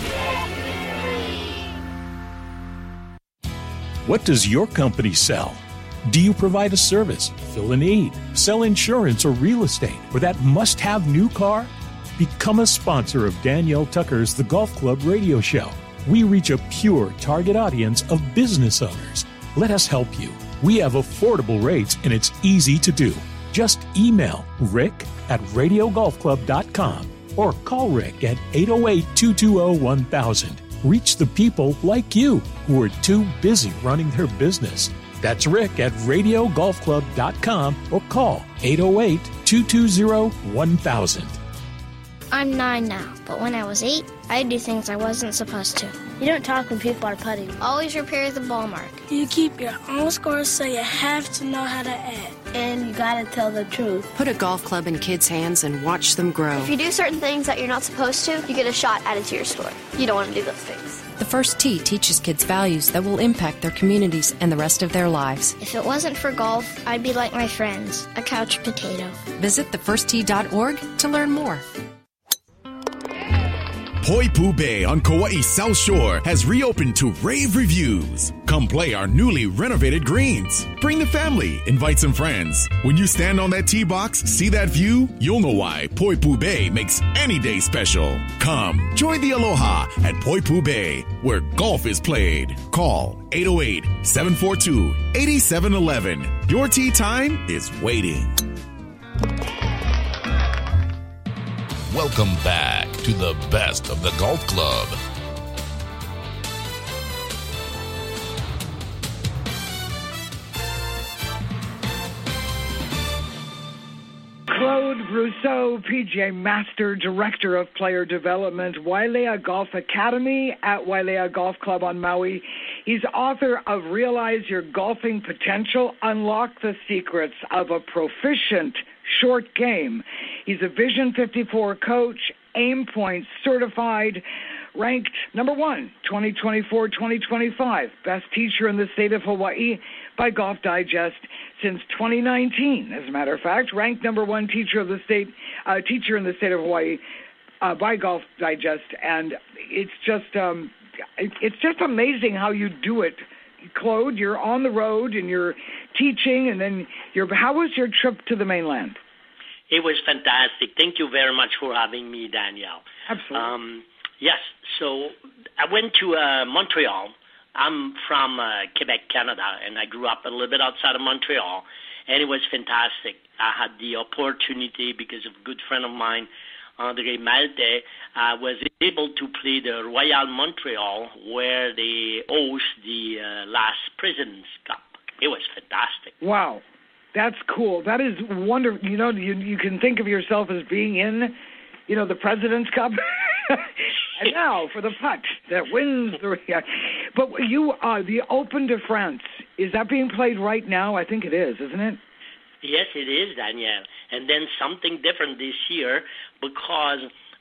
What does your company sell? Do you provide a service, fill a need, sell insurance or real estate, or that must-have new car? Become a sponsor of Danielle Tucker's The Golf Club radio show. We reach a pure target audience of business owners. Let us help you. We have affordable rates and it's easy to do. Just email Rick at radio golf club dot com or call Rick at eight oh eight, two two oh, one thousand. reach the people like you who are too busy running their business. That's Rick at radio golf club dot com or call eight oh eight, two two zero, one thousand. I'm nine now, but when I was eight, I'd do things I wasn't supposed to. You don't talk when people are putting. Always repair the ball mark. You keep your own scores, so you have to know how to add. And you gotta tell the truth. Put a golf club in kids' hands and watch them grow. If you do certain things that you're not supposed to, you get a shot added to your score. You don't want to do those things. The First Tee teaches kids values that will impact their communities and the rest of their lives. If it wasn't for golf, I'd be like my friends, a couch potato. Visit the first tee dot org to learn more. Poipu Bay on Kauai's South Shore has reopened to rave reviews. Come play our newly renovated greens. Bring the family, invite some friends. When you stand on that tee box, see that view, you'll know why Poipu Bay makes any day special. Come, join the aloha at Poipu Bay, where golf is played. Call eight oh eight, seven four two, eight seven one one. Your tee time is waiting. Welcome back to the best of the golf club. Claude Brousseau, P G A Master Director of Player Development, Wailea Golf Academy at Wailea Golf Club on Maui. He's author of Realize Your Golfing Potential, Unlock the Secrets of a Proficient Short Game. He's a Vision fifty-four coach, Aim Points certified, ranked number one, twenty twenty-four twenty twenty-five, best teacher in the state of Hawaii by Golf Digest since twenty nineteen. As a matter of fact, ranked number one teacher of the state, uh, teacher in the state of Hawaii uh, by Golf Digest, and it's just um, it's just amazing how you do it. Claude, you're on the road and you're teaching, and then you're. How was your trip to the mainland? It was fantastic. Thank you very much for having me, Danielle. Absolutely. Um, yes, so I went to uh, Montreal. I'm from uh, Quebec, Canada, and I grew up a little bit outside of Montreal, and it was fantastic. I had the opportunity, because of a good friend of mine, André Malte, I was able to play the Royal Montreal, where they host the uh, last President's Cup. It was fantastic. Wow. That's cool. That is wonderful. You know, you you can think of yourself as being in, you know, the President's Cup. And now for the putt that wins the. But you, uh, the Open de France, is that being played right now? I think it is, isn't it? Yes, it is, Danielle. And then something different this year, because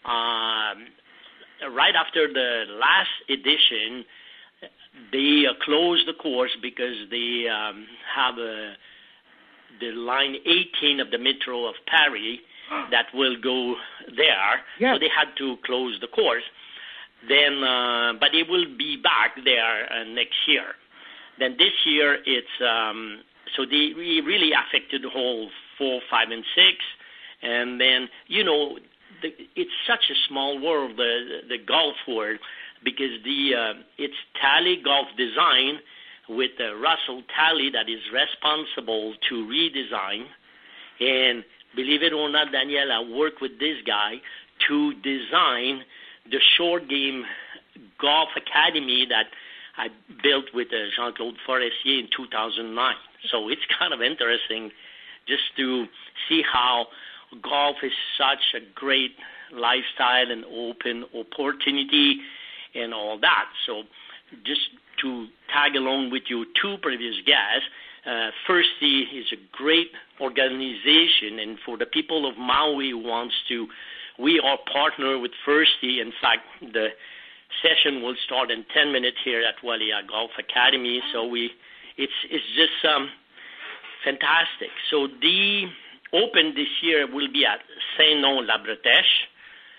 um, right after the last edition, they uh, closed the course because they um, have a. the line eighteen of the Metro of Paris that will go there. Yeah. So they had to close the course. Then, uh, but it will be back there uh, next year. Then this year, it's um, so they really affected the whole four, five, and six. And then, you know, the, it's such a small world, the the golf world, because the uh, it's Tally Golf Design with uh, Russell Talley that is responsible to redesign. And believe it or not, Danielle, I work with this guy to design the short game golf academy that I built with uh, Jean-Claude Forestier in two thousand nine. So it's kind of interesting just to see how golf is such a great lifestyle and open opportunity and all that. So just to tag along with your two previous guests, uh, First Tee is a great organization, and for the people of Maui who wants to, we are partner with First Tee. In fact, the session will start in ten minutes here at Wailea Golf Academy. So we, it's it's just um, fantastic. So the Open this year will be at Saint-Nom-La Bretèche,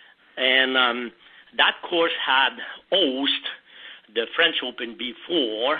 and um, that course had host the French Open before,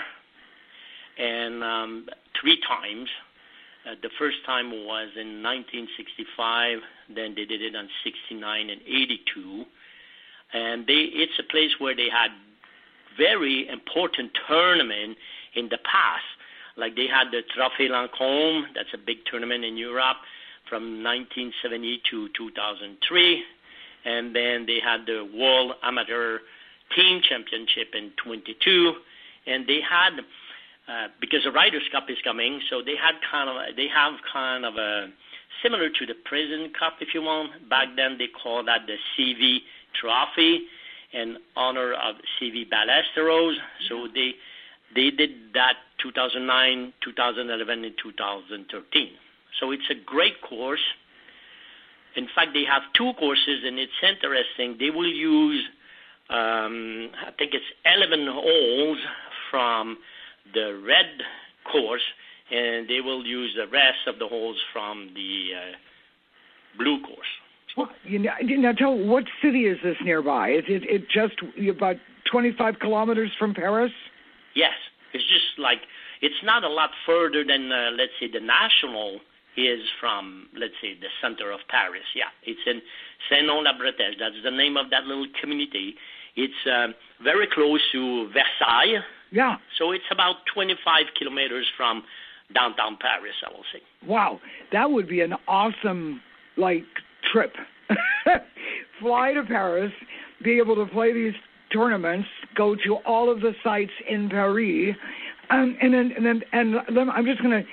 and um, three times. Uh, the first time was in nineteen sixty-five, then they did it on sixty-nine and eighty-two. And they, it's a place where they had very important tournament in the past. Like they had the Trophée Lancôme, that's a big tournament in Europe from nineteen seventy to two thousand three. And then they had the World Amateur team championship in twenty-two, and they had uh, because the Riders' Cup is coming, so they had kind of a, they have kind of a similar to the President Cup, if you want. Back then, they called that the C V Trophy in honor of C V Ballesteros. So they they did that two thousand nine, two thousand eleven, and two thousand thirteen. So it's a great course. In fact, they have two courses, and it's interesting. They will use, um, I think it's eleven holes from the red course, and they will use the rest of the holes from the uh, blue course. Well, you know, now tell what city is this nearby? Is it, it just about twenty-five kilometers from Paris? Yes, it's just like it's not a lot further than uh, let's say the national is from, let's say, the center of Paris. Yeah, it's in Saint-Nom-la-Bretèche. That's the name of that little community. It's uh, very close to Versailles. Yeah. So it's about twenty-five kilometers from downtown Paris, I will say. Wow, that would be an awesome, like, trip. Fly to Paris, be able to play these tournaments, go to all of the sites in Paris, um, and then and then and then I'm just going to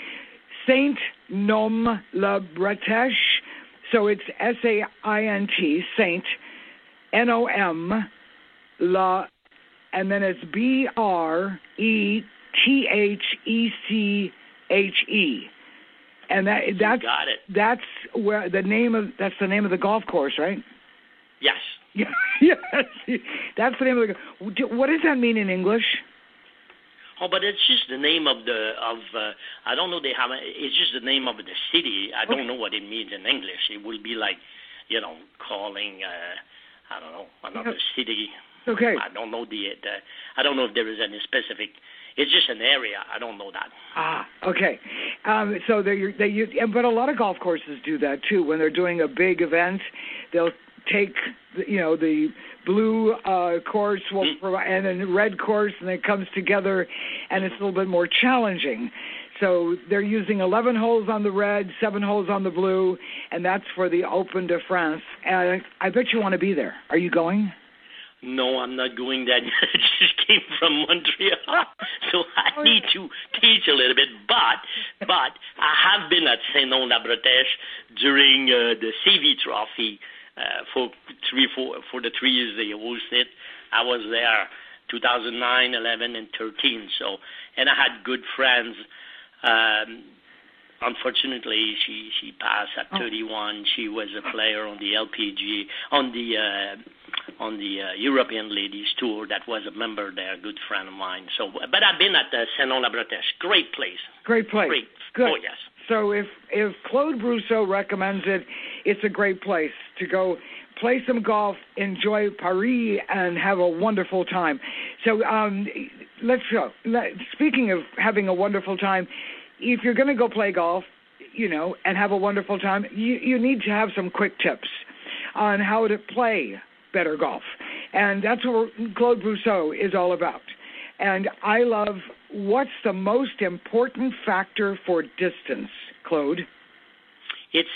Saint-Nom-la-Bretèche. So it's S A I N T, Saint, N O M, La, and then it's B R E T H E C H E. And that that's got it. That's where the name of that's the name of the golf course, right? Yes. Yeah. Yes. That's the name of the. What does that mean in English? Oh, but it's just the name of the of. Uh, I don't know. They have. A, it's just the name of the city. I don't Okay. know what it means in English. It will be like, you know, calling. Uh, I don't know another Yep. city. Okay. I don't know the, the. I don't know if there is any specific. It's just an area. I don't know that. Ah, okay. Um, so they they use, but a lot of golf courses do that too. When they're doing a big event, they'll take you know the blue uh, course will Mm. provide, and then the red course, and it comes together, and it's a little bit more challenging. So they're using eleven holes on the red, seven holes on the blue, and that's for the Open de France. And I bet you want to be there. Are you going? No, I'm not going there. I just came from Montreal, so I need to teach a little bit. But, but I have been at Saint-Nom-la-Bretèche during uh, the C V Trophy uh, for three, four, for the three years they hosted. I was there two thousand nine, eleven, and thirteen. So, and I had good friends. Um, Unfortunately, she, she passed at thirty-one. She was a player on the L P G A, on the uh, on the uh, European Ladies Tour. That was a member there, a good friend of mine. So, but I've been at uh, Saint-Nom-la-Bretèche. Great place. Great place. Great. Good. Oh yes. So if if Claude Brousseau recommends it, it's a great place to go play some golf, enjoy Paris, and have a wonderful time. So um, let's go. Let, speaking of having a wonderful time, if you're going to go play golf, you know, and have a wonderful time, you, you need to have some quick tips on how to play better golf. And that's what Claude Brousseau is all about. And I love, what's the most important factor for distance, Claude? It's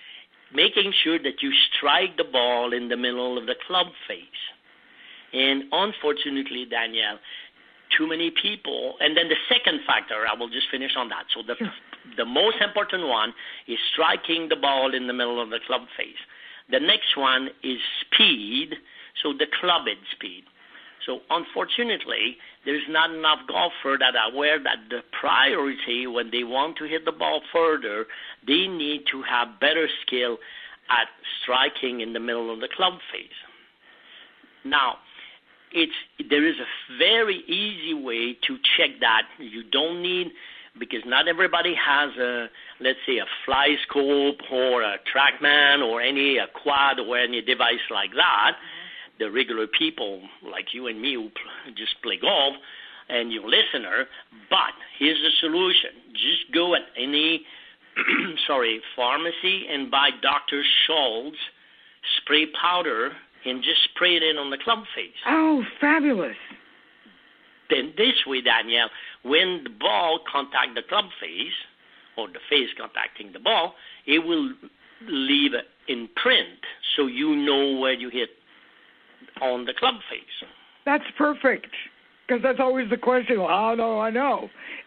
making sure that you strike the ball in the middle of the club face. And unfortunately, Danielle, too many people, and then the second factor, I will just finish on that. So the Sure. the most important one is striking the ball in the middle of the club face. The next one is speed, so the club head speed. So unfortunately, there's not enough golfers that are aware that the priority when they want to hit the ball further, they need to have better skill at striking in the middle of the club face. Now, it's there is a very easy way to check that. You don't need, because not everybody has a, let's say, a fly scope or a TrackMan or any a quad or any device like that. The regular people like you and me who pl- just play golf and your listener. But here's the solution: just go at any, sorry, pharmacy and buy Doctor Scholl's spray powder and just spray it in on the club face. Oh, fabulous. Then this way, Danielle, when the ball contact the club face, or the face contacting the ball, it will leave an imprint so you know where you hit on the club face. That's perfect, because that's always the question. Well, how do I know?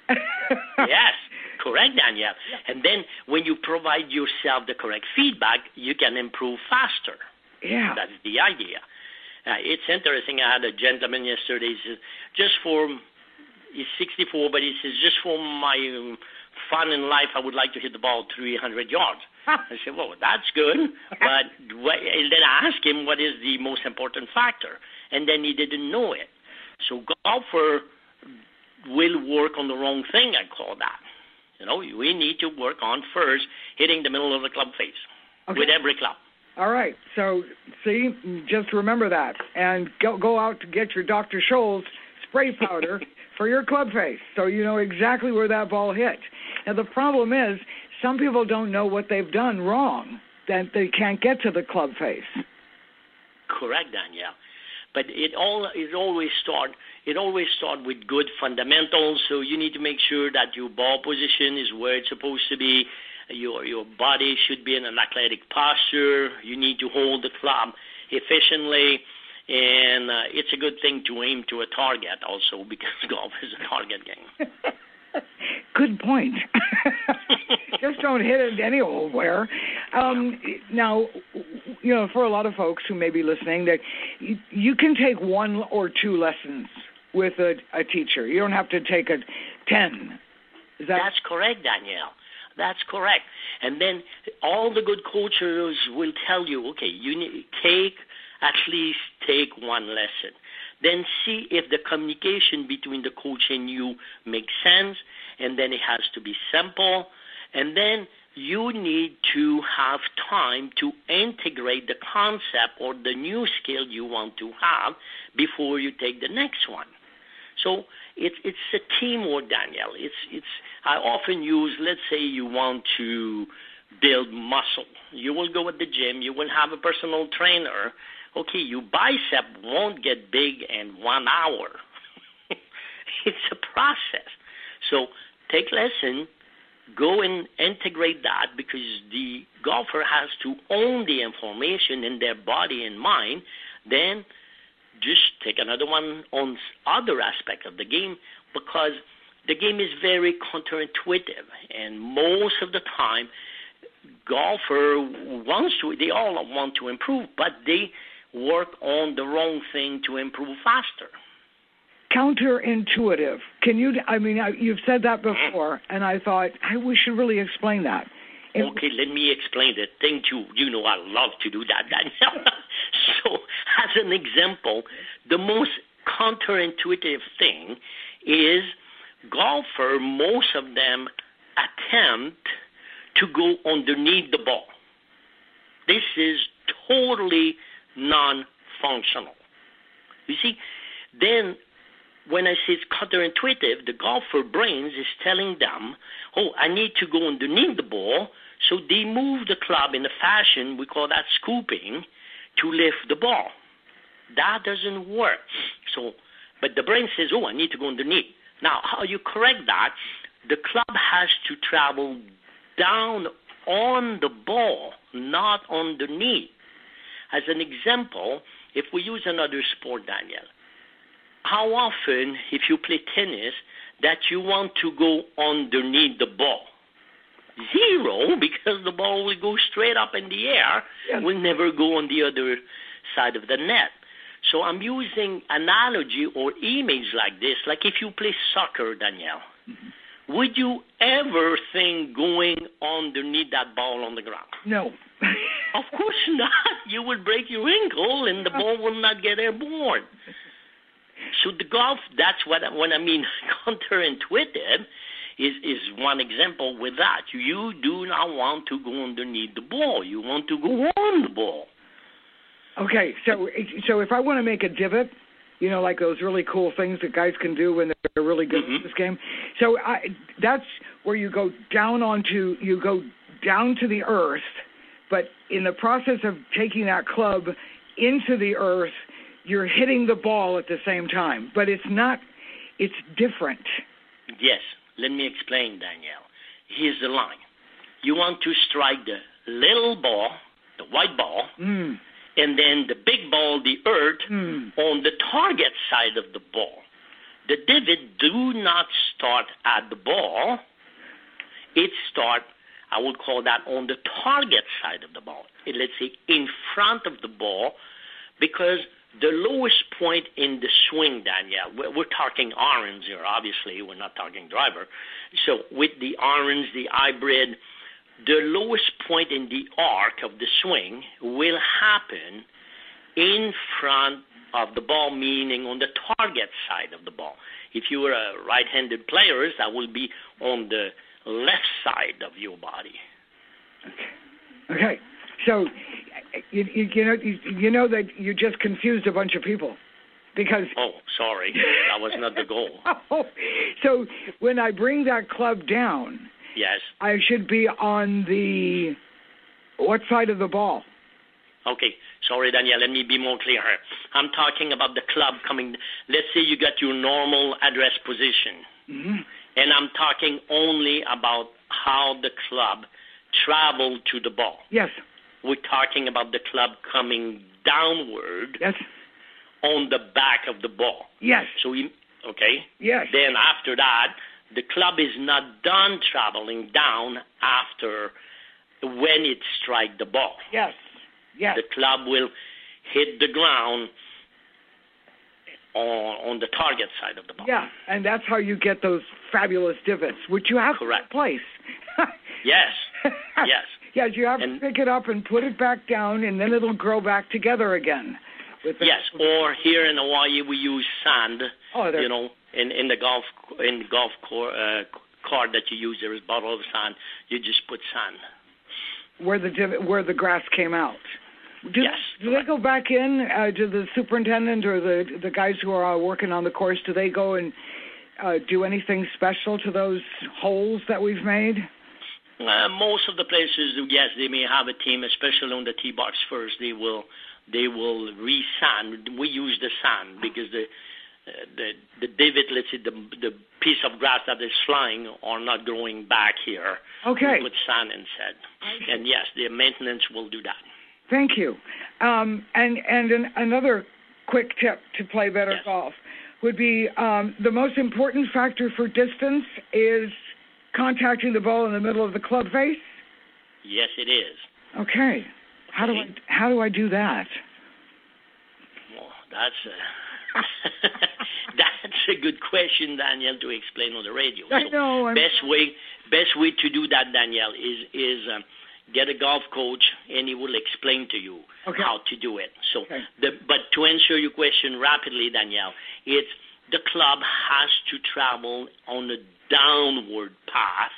Yes, correct, Danielle. And then when you provide yourself the correct feedback, you can improve faster. Yeah. That's the idea. Uh, it's interesting. I had a gentleman yesterday. He says, just for, he's sixty-four, but he says, just for my um, fun in life, I would like to hit the ball three hundred yards. I said, well, that's good. But what, and then I asked him, what is the most important factor? And then he didn't know it. So golfer will work on the wrong thing, I call that. You know, we need to work on first hitting the middle of the club face okay. with every club. All right. So, see, just remember that. And go, go out to get your Doctor Scholl's spray powder for your club face so you know exactly where that ball hit. Now, the problem is some people don't know what they've done wrong, that they can't get to the club face. Correct, Danielle. But it all it always start it always start with good fundamentals. So you need to make sure that your ball position is where it's supposed to be. Your your body should be in an athletic posture. You need to hold the club efficiently, and uh, it's a good thing to aim to a target also because golf is a target game. Good point. Just don't hit it any old where. Um, now, you know, for a lot of folks who may be listening, that you, you can take one or two lessons with a, a teacher. You don't have to take a ten. Is that? That's correct, Danielle. That's correct. And then all the good coaches will tell you, okay, you need take at least take one lesson. Then see if the communication between the coach and you makes sense, and then it has to be simple. And then you need to have time to integrate the concept or the new skill you want to have before you take the next one. So it's it's a teamwork, Danielle. It's it's. I often use, let's say you want to build muscle. You will go at the gym. You will have a personal trainer. Okay, your bicep won't get big in one hour. It's a process. So take lesson, go and integrate that because the golfer has to own the information in their body and mind. Then just take another one on other aspect of the game because the game is very counterintuitive, and most of the time, golfer wants to, they all want to improve, but they work on the wrong thing to improve faster. Counterintuitive. Can you, I mean, you've said that before, and I thought, I, we should really explain that. It, okay, let me explain the thing too. You know I love to do that. So, as an example, the most counterintuitive thing is golfer, most of them attempt to go underneath the ball. This is totally non-functional. You see, then when I say it's counterintuitive, the golfer brains is telling them, oh, I need to go underneath the ball, so they move the club in a fashion, we call that scooping, to lift the ball. That doesn't work. So, but the brain says, oh, I need to go underneath. Now, how you correct that, the club has to travel down on the ball, not underneath. As an example, if we use another sport, Daniel, how often, if you play tennis, that you want to go underneath the ball? Zero, because the ball will go straight up in the air, yeah. will never go on the other side of the net. So I'm using analogy or image like this, like if you play soccer, Danielle, mm-hmm. would you ever think going underneath that ball on the ground? No. Of course not. You will break your ankle and the ball will not get airborne. So the golf, that's what I, when I mean counterintuitive, is, is one example with that. You do not want to go underneath the ball. You want to go on the ball. Okay, so so if I want to make a divot, you know, like those really cool things that guys can do when they're really good mm-hmm. at this game. So I, that's where you go down onto, you go down to the earth, but in the process of taking that club into the earth, you're hitting the ball at the same time. But it's not, it's different. Yes, let me explain, Danielle. Here's the line. You want to strike the little ball, the white ball, mm. and then the big ball, the earth, mm. on the target side of the ball. The divot do not start at the ball. It starts, I would call that, on the target side of the ball. Let's say in front of the ball, because the lowest point in the swing, Danielle, we're, we're talking irons here, obviously. We're not talking driver. So with the irons, the hybrid, the lowest point in the arc of the swing will happen in front of the ball, meaning on the target side of the ball. If you were a right-handed player, that will be on the left side of your body. Okay. Okay. So, you, you, you know, you, you know that you just confused a bunch of people, because. Oh, sorry, that was not the goal. Oh, so when I bring that club down, yes, I should be on the what side of the ball? Okay, sorry, Danielle, let me be more clear here. I'm talking about the club coming. Let's say you got your normal address position, mm-hmm. and I'm talking only about how the club traveled to the ball. Yes. We're talking about the club coming downward. Yes. On the back of the ball. Yes. So we, okay. Yes. Then after that, the club is not done traveling down after when it strikes the ball. Yes. Yes. The club will hit the ground on, on the target side of the ball. Yeah, and that's how you get those fabulous divots, which you have Correct. to replace. Yes. Yes. Yes, you have and, to pick it up and put it back down, and then it'll grow back together again. With the, yes, or here in Hawaii we use sand. Oh, you know, in, in the golf in the golf cor, uh, cart that you use, there is a bottle of sand. You just put sand. Where the div- where the grass came out. Do, yes. Do they go back in uh, to the superintendent or the the guys who are uh, working on the course? Do they go and uh, do anything special to those holes that we've made? Uh, most of the places, yes, they may have a team, especially on the tee box first. They will they will re-sand. We use the sand because the uh, the the divot, let's say the the piece of grass that is flying, are not growing back here. Okay. We put sand instead, and yes, the maintenance will do that. Thank you. Um, and and an, another quick tip to play better yes. golf would be um, the most important factor for distance is contacting the ball in the middle of the club face. Yes, it is. Okay. How do I how do I do that? Well, that's a that's a good question, Danielle, to explain on the radio. I so know. I'm... Best way best way to do that, Danielle, is is um, get a golf coach, and he will explain to you okay. how to do it. So, okay. the, but to answer your question rapidly, Danielle, it's the club has to travel on a downward path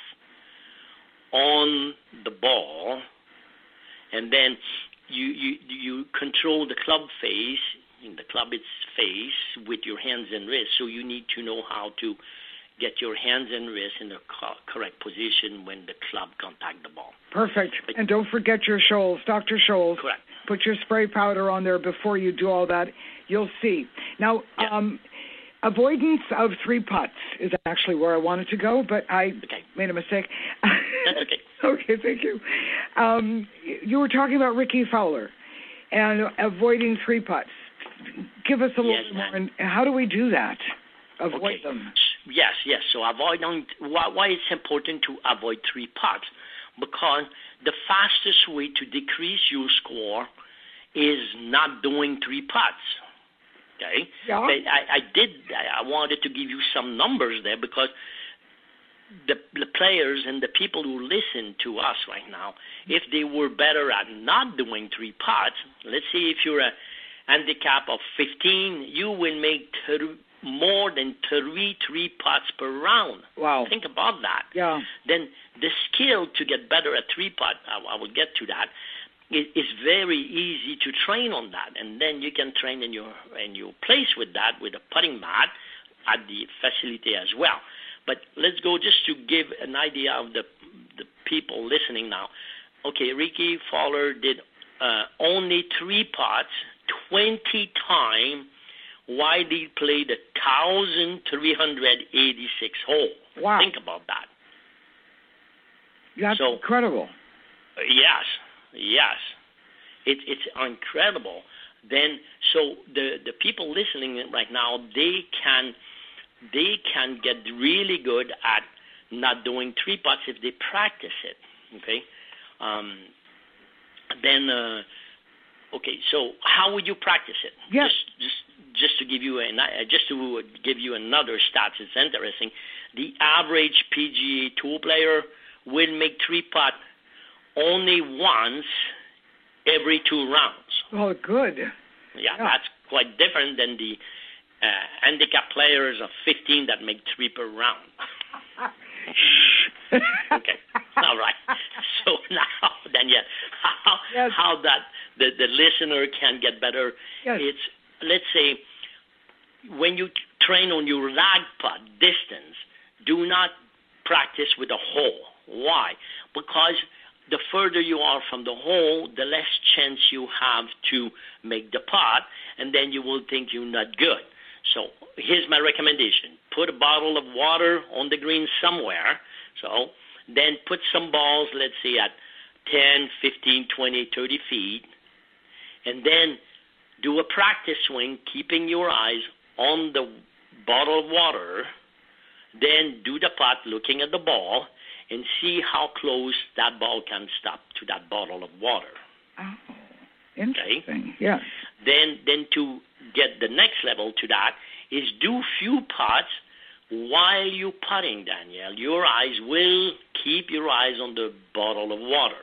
on the ball, and then you you you control the club face, in the club its face, with your hands and wrists. So you need to know how to get your hands and wrists in the co- correct position when the club contact the ball. Perfect. But, and don't forget your Scholes, Doctor Scholes. Correct. Put your spray powder on there before you do all that. You'll see. Now, yeah. um, avoidance of three putts is actually where I wanted to go, but I okay. made a mistake. That's okay. Okay, thank you. Um, you were talking about Ricky Fowler and avoiding three putts. Give us a little yes, bit more. And how do we do that? Avoid okay. them. Yes, yes. So avoiding why, why it's important to avoid three putts, because the fastest way to decrease your score is not doing three putts. Okay. Yeah. I, I did. I wanted to give you some numbers there because the, the players and the people who listen to us right now, if they were better at not doing three putts, let's say if you're a handicap of fifteen, you will make ter- more than three three putts per round. Wow. Think about that. Yeah. Then the skill to get better at three putt, I, I will get to that, is, is very easy to train on that. And then you can train in your in your place with that, with a putting mat at the facility as well. But let's go just to give an idea of the the people listening now. Okay, Ricky Fowler did uh, only three putts, twenty times, while he played a one thousand three hundred eighty-six hole. Wow. Think about that. That's so, incredible. Uh, yes, yes. It, it's incredible. Then, so the the people listening right now, they can they can get really good at not doing three putts if they practice it. Okay. Um, then, uh, okay. So, how would you practice it? Yes. Just, just just to give you an uh, just to give you another stats. It's interesting. The average P G A Tour player will make three putt only once every two rounds. Oh, good. Yeah, yeah. That's quite different than the uh, handicap players of fifteen that make three per round. Okay, all right. So now, Danielle, how, yes. how that the, the listener can get better, yes. It's, let's say, when you train on your lag putt distance, do not practice with a hole. Why? Because the further you are from the hole, the less chance you have to make the putt, and then you will think you're not good. So here's my recommendation. Put a bottle of water on the green somewhere. So then put some balls, let's say at ten, fifteen, twenty, thirty feet, and then do a practice swing, keeping your eyes on the bottle of water. Then do the putt, looking at the ball, and see how close that ball can stop to that bottle of water. Oh, interesting. Okay? Yes. Then, then to get the next level to that is do few putts while you're putting, Danielle. Your eyes will keep your eyes on the bottle of water.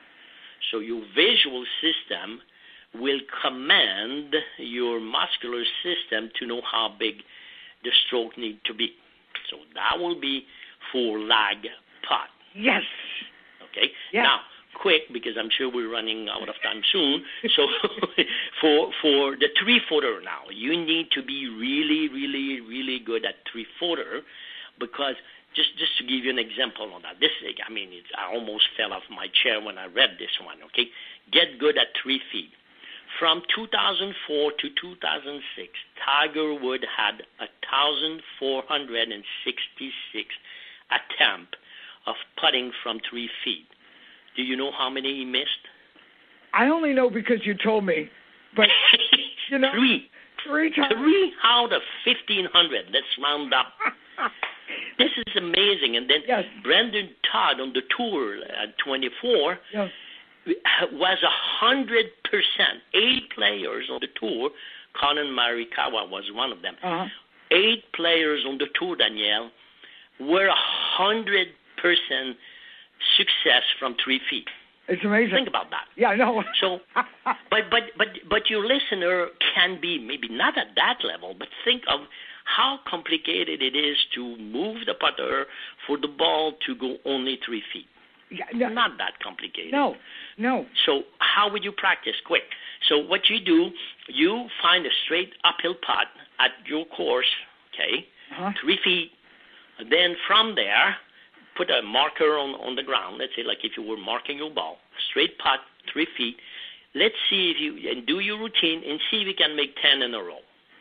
So your visual system will command your muscular system to know how big the stroke need to be. So that will be for lag putt. Yes. Okay. Yes. Now, quick, because I'm sure we're running out of time soon. So for for the three-footer now, you need to be really, really, really good at three-footer because just, just to give you an example on that, this, I mean, it's, I almost fell off my chair when I read this one, okay? Get good at three feet. From two thousand four to two thousand six, Tiger Woods had one thousand four hundred sixty-six attempts of putting from three feet. Do you know how many he missed? I only know because you told me. But, you know. Three. Three times. Three out of fifteen hundred. Let's round up. This is amazing. And then yes. Brendan Todd on the tour at twenty-four yes. was one hundred percent. Eight players on the tour. Colin Morikawa was one of them. Uh-huh. Eight players on the tour, Danielle, were one hundred percent success from three feet. It's amazing. Think about that. Yeah, I know. So, but but but but your listener can be maybe not at that level, but think of how complicated it is to move the putter for the ball to go only three feet. Yeah, no, not that complicated. No, no. So how would you practice? Quick. So what you do, you find a straight uphill putt at your course, okay, uh-huh. three feet. Then from there, put a marker on, on the ground. Let's say like if you were marking your ball, straight putt, three feet. Let's see if you, and do your routine and see if you can make ten in a row.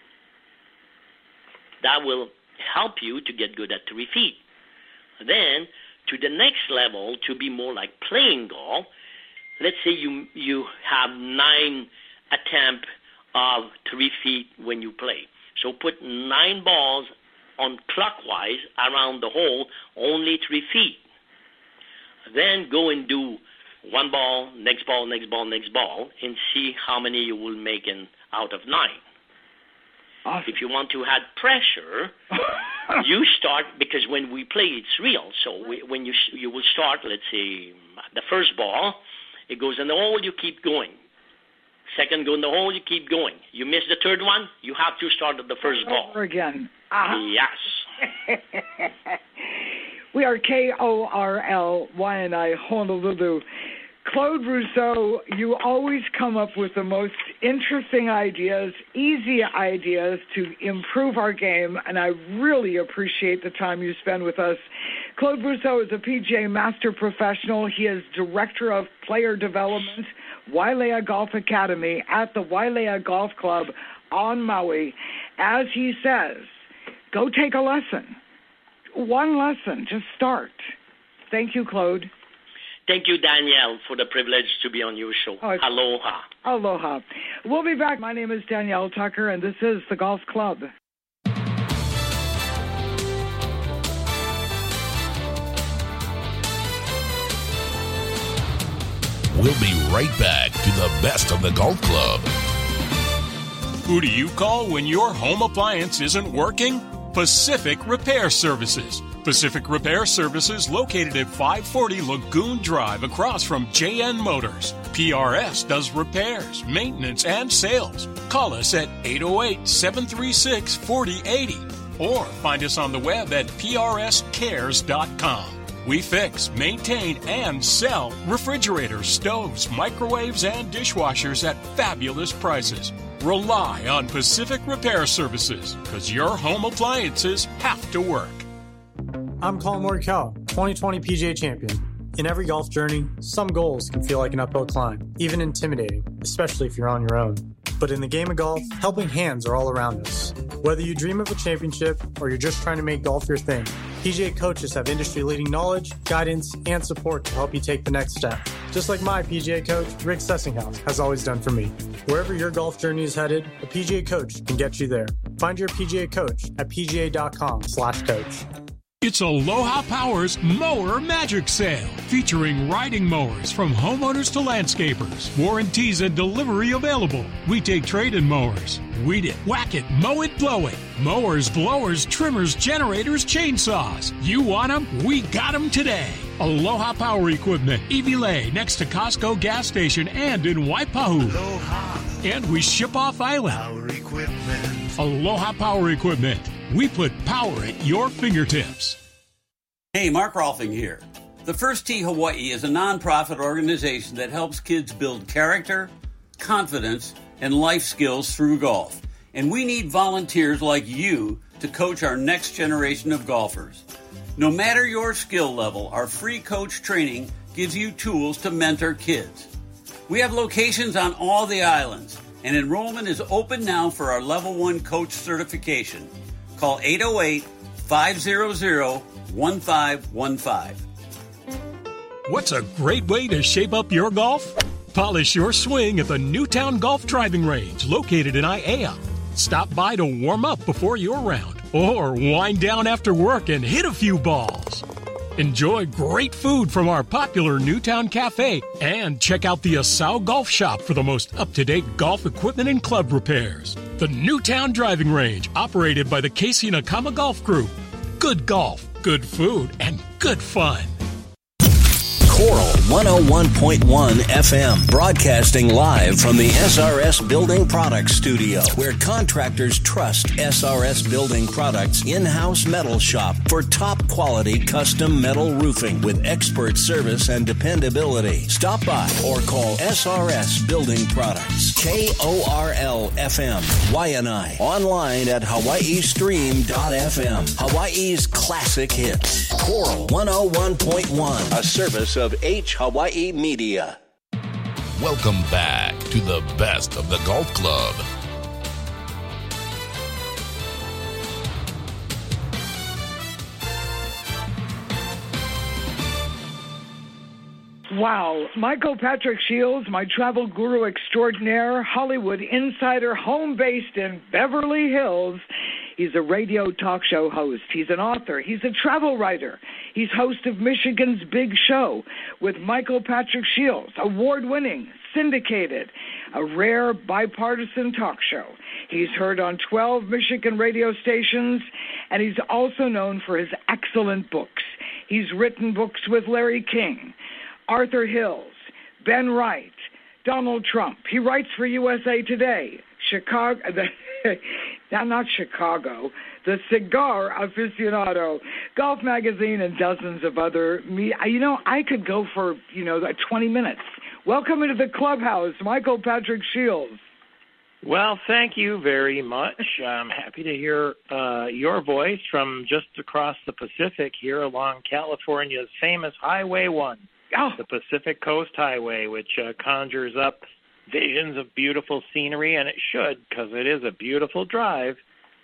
That will help you to get good at three feet. Then, to the next level, to be more like playing golf, let's say you you have nine attempts of three feet when you play. So put nine balls on clockwise around the hole, only three feet. Then go and do one ball, next ball, next ball, next ball, and see how many you will make in out of nine. Awesome. If you want to add pressure, you start, because when we play, it's real. So we, when you you will start, let's say, the first ball, it goes in the hole, you keep going. Second, go in the hole, you keep going. You miss the third one, you have to start at the first ball. Over again. Uh-huh. Yes. We are K O R L Y N I, Honolulu. Claude Rousseau, you always come up with the most interesting ideas, easy ideas to improve our game, and I really appreciate the time you spend with us. Claude Rousseau is a P G A Master Professional. He is Director of Player Development, Wailea Golf Academy at the Wailea Golf Club on Maui. As he says, go take a lesson. One lesson, just start. Thank you, Claude. Thank you, Danielle, for the privilege to be on your show. Oh, Aloha. Aloha. We'll be back. My name is Danielle Tucker, and this is the Golf Club. We'll be right back to the best of the Golf Club. Who do you call when your home appliance isn't working? Pacific Repair Services. Pacific Repair Services located at five forty Lagoon Drive across from J N Motors. P R S does repairs, maintenance, and sales. Call us at eight oh eight, seven three six, four oh eight oh or find us on the web at p r s cares dot com. We fix, maintain, and sell refrigerators, stoves, microwaves, and dishwashers at fabulous prices. Rely on Pacific Repair Services, because your home appliances have to work. I'm Colin Morikawa, twenty twenty P G A champion. In every golf journey, some goals can feel like an uphill climb, even intimidating, especially if you're on your own. But in the game of golf, helping hands are all around us. Whether you dream of a championship or you're just trying to make golf your thing, P G A coaches have industry-leading knowledge, guidance, and support to help you take the next step. Just like my P G A coach, Rick Sessinghaus, has always done for me. Wherever your golf journey is headed, a P G A coach can get you there. Find your P G A coach at p g a dot com slash coach. It's Aloha Power's Mower Magic Sale, featuring riding mowers from homeowners to landscapers. Warranties and delivery available. We take trade-in mowers. Weed it, whack it, mow it, blow it. Mowers, blowers, trimmers, generators, chainsaws. You want them? We got them today. Aloha Power Equipment, Evie Lay, next to Costco gas station and in Waipahu. Aloha. And we ship off island. Power Equipment. Aloha Power Equipment. We put power at your fingertips. Hey, Mark Rolfing here. The First Tee Hawaii is a nonprofit organization that helps kids build character, confidence, and life skills through golf. And we need volunteers like you to coach our next generation of golfers. No matter your skill level, our free coach training gives you tools to mentor kids. We have locations on all the islands, and enrollment is open now for our Level one Coach certification. Call eight oh eight, five hundred, one five one five. What's a great way to shape up your golf? Polish your swing at the Newtown Golf Driving Range, located in Aiea. Stop by to warm up before your round, or wind down after work and hit a few balls. Enjoy great food from our popular Newtown Cafe, and check out the Asau Golf Shop for the most up-to-date golf equipment and club repairs. The Newtown Driving Range, operated by the Casey Nakama Golf Group. Good golf, good food, and good fun. Coral one oh one point one F M, broadcasting live from the S R S Building Products Studio, where contractors trust S R S Building Products in-house metal shop for top quality custom metal roofing with expert service and dependability. Stop by or call S R S Building Products. K O R L F M, Waianae. Online at hawaii stream dot f m. Hawaii's classic hits. Coral one oh one point one, a service of H Hawaii Media. Welcome back to the best of the Golf Club. Wow. Michael Patrick Shields, my travel guru extraordinaire, Hollywood insider, home based in Beverly Hills. He's a radio talk show host. He's an author. He's a travel writer. He's host of Michigan's Big Show with Michael Patrick Shields, award-winning, syndicated, a rare bipartisan talk show. He's heard on twelve Michigan radio stations, and he's also known for his excellent books. He's written books with Larry King, Arthur Hills, Ben Wright, Donald Trump. He writes for U S A Today, Chicago, now not Chicago, the Cigar Aficionado, Golf Magazine, and dozens of other. Me, you know, I could go for, you know, twenty minutes. Welcome into the clubhouse, Michael Patrick Shields. Well, thank you very much. I'm happy to hear uh, your voice from just across the Pacific here along California's famous Highway one, oh. the Pacific Coast Highway, which uh, conjures up visions of beautiful scenery, and it should, because it is a beautiful drive.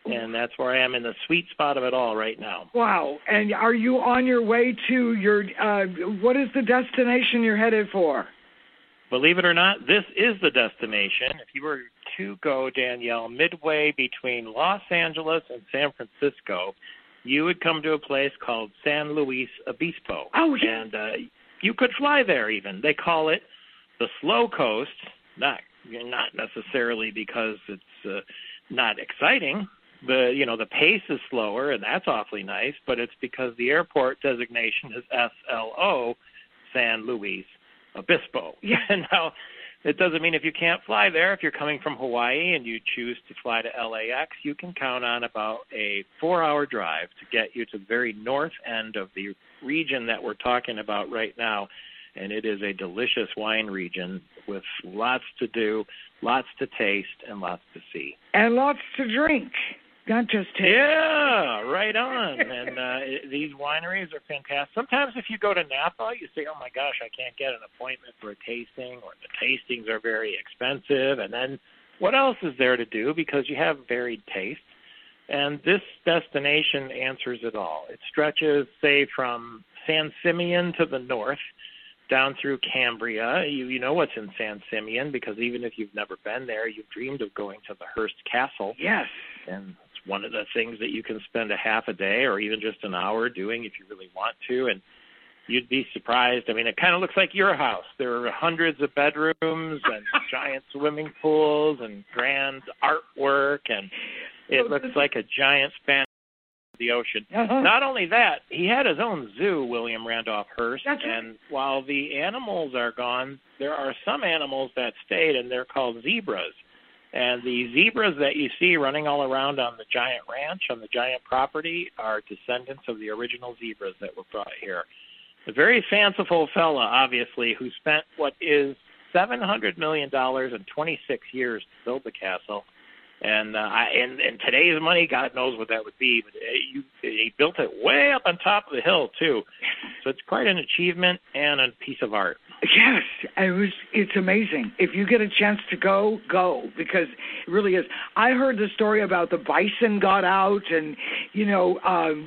and that's where I am in the sweet spot of it all right now. Wow. And are you on your way to your, uh, what is the destination you're headed for? Believe it or not, this is the destination. If you were to go, Danielle, midway between Los Angeles and San Francisco, you would come to a place called San Luis Obispo. Oh, yeah. And uh, you could fly there even. They call it the slow coast, not not necessarily because it's uh, not exciting. The you know the pace is slower, and that's awfully nice, but it's because the airport designation is S L O, San Luis Obispo. Yeah. Now, it doesn't mean if you can't fly there, if you're coming from Hawaii and you choose to fly to L A X, you can count on about a four-hour drive to get you to the very north end of the region that we're talking about right now. And it is a delicious wine region with lots to do, lots to taste, and lots to see. And lots to drink, not just taste. Yeah, right on. And uh, it, these wineries are fantastic. Sometimes if you go to Napa, you say, oh, my gosh, I can't get an appointment for a tasting, or the tastings are very expensive. And then what else is there to do? Because you have varied tastes. And this destination answers it all. It stretches, say, from San Simeon to the north, down through Cambria. You you know what's in San Simeon, because even if you've never been there, you've dreamed of going to the Hearst Castle. Yes. And it's one of the things that you can spend a half a day or even just an hour doing if you really want to. And you'd be surprised. I mean, it kind of looks like your house. There are hundreds of bedrooms and giant swimming pools and grand artwork, and it looks like a giant span the ocean. Uh-huh. Not only that, he had his own zoo, William Randolph Hearst, That's right. and while the animals are gone, there are some animals that stayed, and they're called zebras. And the zebras that you see running all around on the giant ranch, on the giant property, are descendants of the original zebras that were brought here. A very fanciful fella, obviously, who spent what is seven hundred million dollars in twenty-six years to build the castle. And uh, I, in, in today's money, God knows what that would be. But it, you, he built it way up on top of the hill too, so it's quite an achievement and a piece of art. Yes, it was. It's amazing. If you get a chance to go, go, because it really is. I heard the story about the bison got out, and you know, um,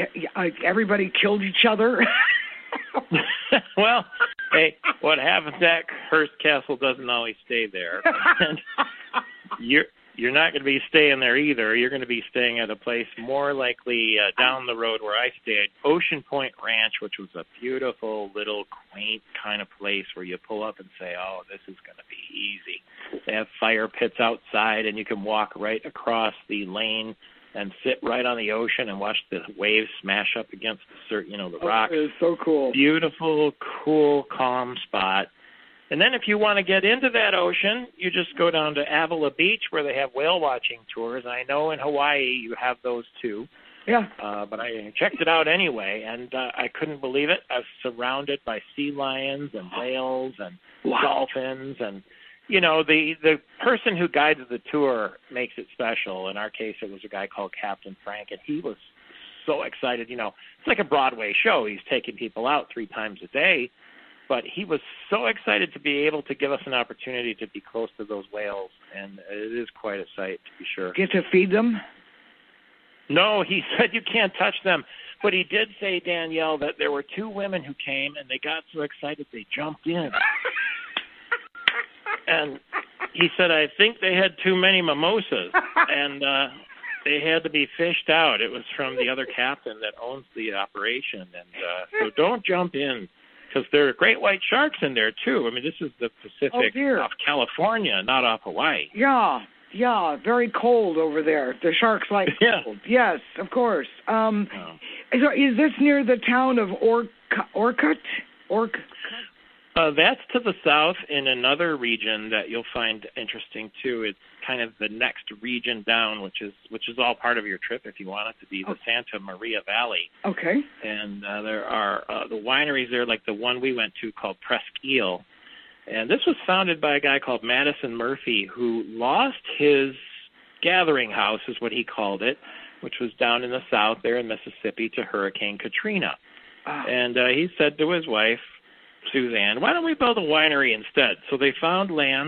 everybody killed each other. Well, hey, what happens at Hearst Castle doesn't always stay there. And you're. You're not going to be staying there either. You're going to be staying at a place more likely uh, down the road where I stayed, Ocean Point Ranch, which was a beautiful little quaint kind of place where you pull up and say, oh, this is going to be easy. They have fire pits outside, and you can walk right across the lane and sit right on the ocean and watch the waves smash up against the, you know, the rocks. Oh, it is so cool. Beautiful, cool, calm spot. And then if you want to get into that ocean, you just go down to Avila Beach where they have whale watching tours. I know in Hawaii you have those too. Yeah. Uh, but I checked it out anyway, and uh, I couldn't believe it. I was surrounded by sea lions and whales and wow. dolphins. And, you know, the, the person who guides the tour makes it special. In our case, it was a guy called Captain Frank, and he was so excited. You know, it's like a Broadway show. He's taking people out three times a day. But he was so excited to be able to give us an opportunity to be close to those whales, and it is quite a sight, to be sure. Get to feed them? No, he said you can't touch them. But he did say, Danielle, that there were two women who came, and they got so excited they jumped in. And he said, I think they had too many mimosas, and uh, they had to be fished out. It was from the other captain that owns the operation. And uh, so don't jump in. Because there are great white sharks in there, too. I mean, this is the Pacific oh, off California, not off Hawaii. Yeah, yeah, very cold over there. The sharks like yeah. cold. Yes, of course. Um, oh. so is this near the town of Or- Orcutt? Orc- uh, that's to the south in another region that you'll find interesting, too. It's kind of the next region down, which is which is all part of your trip if you want it to be, the oh. Santa Maria Valley. Okay. And uh, there are uh, the wineries there, like the one we went to called Presqu'Île. And this was founded by a guy called Madison Murphy, who lost his gathering house, is what he called it, which was down in the south there in Mississippi to Hurricane Katrina. Oh. And uh, he said to his wife, Suzanne, why don't we build a winery instead? So they found land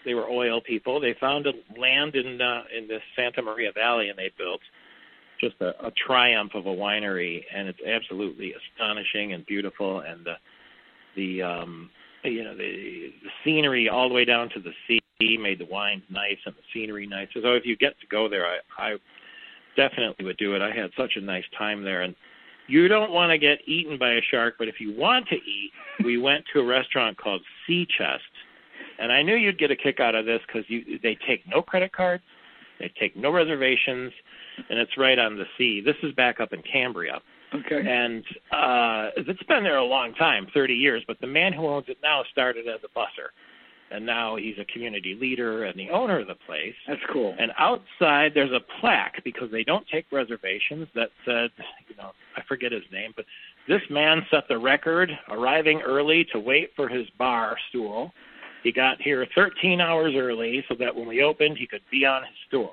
They were oil people. They found a land in uh, in this Santa Maria Valley, and they built just a, a triumph of a winery, and it's absolutely astonishing and beautiful. And the the um, you know the, the scenery all the way down to the sea made the wines nice and the scenery nice. So if you get to go there, I, I definitely would do it. I had such a nice time there. And you don't want to get eaten by a shark, but if you want to eat, we went to a restaurant called Sea Chest. And I knew you'd get a kick out of this because you they take no credit cards, they take no reservations, and it's right on the sea. This is back up in Cambria. Okay. And uh, it's been there a long time, thirty years, but the man who owns it now started as a busser. And now he's a community leader and the owner of the place. That's cool. And outside there's a plaque, because they don't take reservations, that said, you know, I forget his name, but this man set the record arriving early to wait for his bar stool. He got here thirteen hours early so that when we opened, he could be on his stool.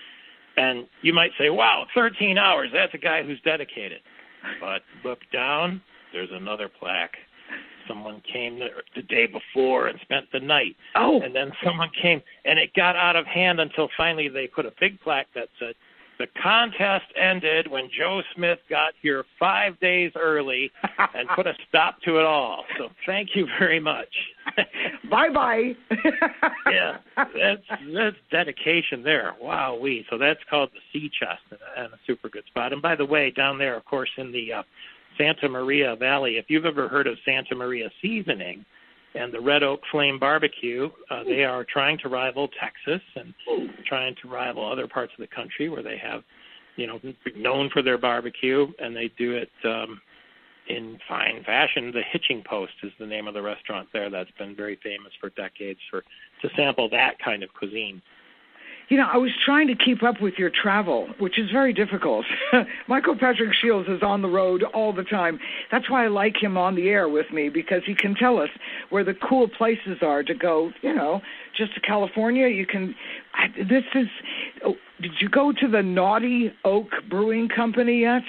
And you might say, wow, thirteen hours, that's a guy who's dedicated. But look down, there's another plaque. Someone came there the day before and spent the night. Oh. And then someone came, and it got out of hand until finally they put a big plaque that said, the contest ended when Joe Smith got here five days early and put a stop to it all. So thank you very much. Bye-bye. Yeah, that's that's dedication there. Wow-wee. So that's called the Sea Chest, and a super good spot. And by the way, down there, of course, in the uh, Santa Maria Valley, if you've ever heard of Santa Maria Seasoning and the Red Oak Flame Barbecue, uh, they are trying to rival Texas and trying to rival other parts of the country where they have, you know, known for their barbecue, and they do it um, in fine fashion. The Hitching Post is the name of the restaurant there. That's been very famous for decades for to sample that kind of cuisine. You know, I was trying to keep up with your travel, which is very difficult. Michael Patrick Shields is on the road all the time. That's why I like him on the air with me, because he can tell us where the cool places are to go, you know, just to California. You can, I, this is, oh, did you go to the Naughty Oak Brewing Company yet?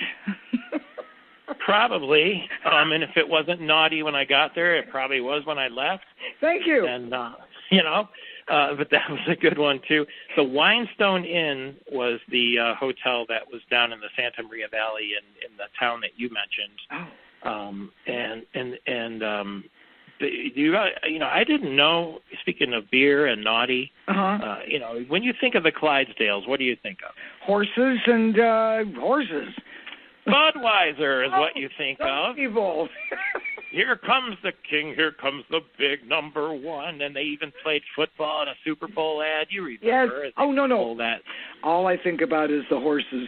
Probably. Um, and if it wasn't naughty when I got there, it probably was when I left. Thank you. And, uh, you know, Uh, but that was a good one, too. The Winestone Inn was the uh, hotel that was down in the Santa Maria Valley in, in the town that you mentioned. Oh. Um, and, and, and um, the, you, you know, I didn't know, speaking of beer and naughty, uh-huh. uh, you know, when you think of the Clydesdales, what do you think of? Horses and uh, horses. Budweiser is what you think oh, of. Evil. Here comes the king, here comes the big number one. And they even played football in a Super Bowl ad. You remember? Yes. Oh, no, no. That. All I think about is the horses.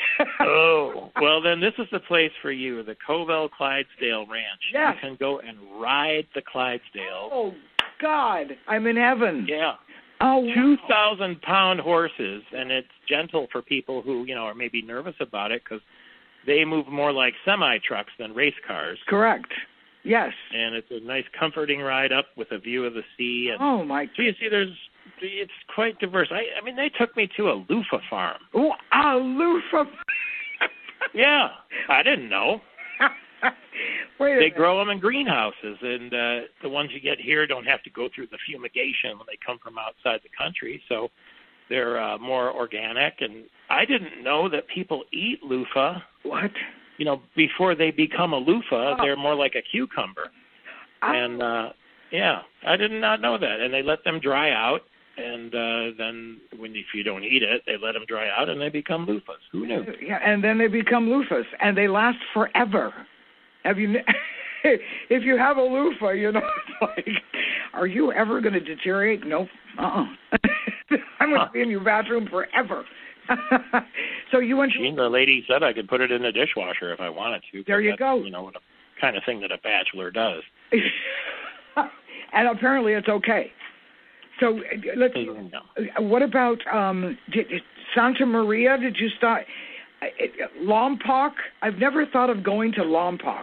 Oh, well, then this is the place for you, the Covell Clydesdale Ranch. Yes. You can go and ride the Clydesdale. Oh, God. I'm in heaven. Yeah. Oh, wow. two thousand pound horses, and it's gentle for people who, you know, are maybe nervous about it because they move more like semi-trucks than race cars. Correct. Yes. And it's a nice, comforting ride up with a view of the sea. And oh, my. So you see, there's, it's quite diverse. I, I mean, they took me to a loofah farm. Oh, a loofah. Yeah, I didn't know. Wait a they minute. grow them in greenhouses, and uh, the ones you get here don't have to go through the fumigation when they come from outside the country. So they're uh, more organic. And I didn't know that people eat loofah. What? You know, before they become a loofah, oh. they're more like a cucumber. Oh. And, uh, yeah, I did not know that. And they let them dry out, and uh, then when if you don't eat it, they let them dry out, and they become loofahs. Who knew? Yeah, and then they become loofahs, and they last forever. Have you? If you have a loofah, you know, it's like, are you ever going to deteriorate? Nope. Uh-uh. I'm going to be in your bathroom forever. So you went. To, the lady said I could put it in the dishwasher if I wanted to. There you that's, go. You know, what a kind of thing that a bachelor does. And apparently it's okay. So let's. No. What about um, did, Santa Maria? Did you start? Lompoc? I've never thought of going to Lompoc.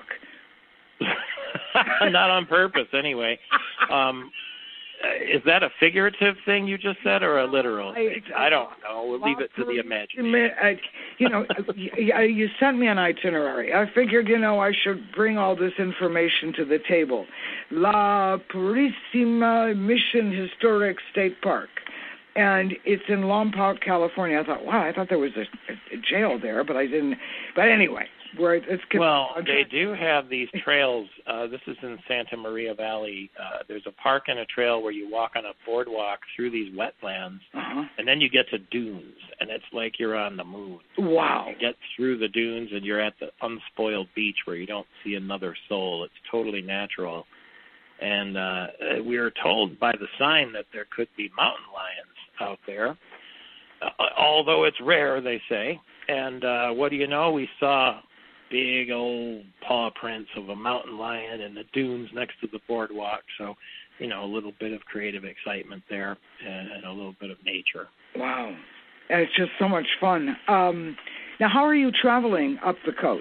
Not on purpose, anyway. Um, is that a figurative thing you just said, or a literal thing? I don't know. We'll leave it to the imagination. you know, you, you sent me an itinerary. I figured, you know, I should bring all this information to the table. La Purísima Mission Historic State Park. And it's in Lompoc, California. I thought, wow, I thought there was a, a jail there, but I didn't. But anyway, where it's well, they do have these trails. Uh, this is in Santa Maria Valley. Uh, there's a park and a trail where you walk on a boardwalk through these wetlands, uh-huh. and then you get to dunes, and it's like you're on the moon. Wow! You get through the dunes, and you're at the unspoiled beach where you don't see another soul. It's totally natural. And uh, we were told by the sign that there could be mountain lions out there, uh, although it's rare, they say. And uh, what do you know? We saw big old paw prints of a mountain lion in the dunes next to the boardwalk. So, you know, a little bit of creative excitement there and, and a little bit of nature. Wow. And it's just so much fun. Um, now, how are you traveling up the coast?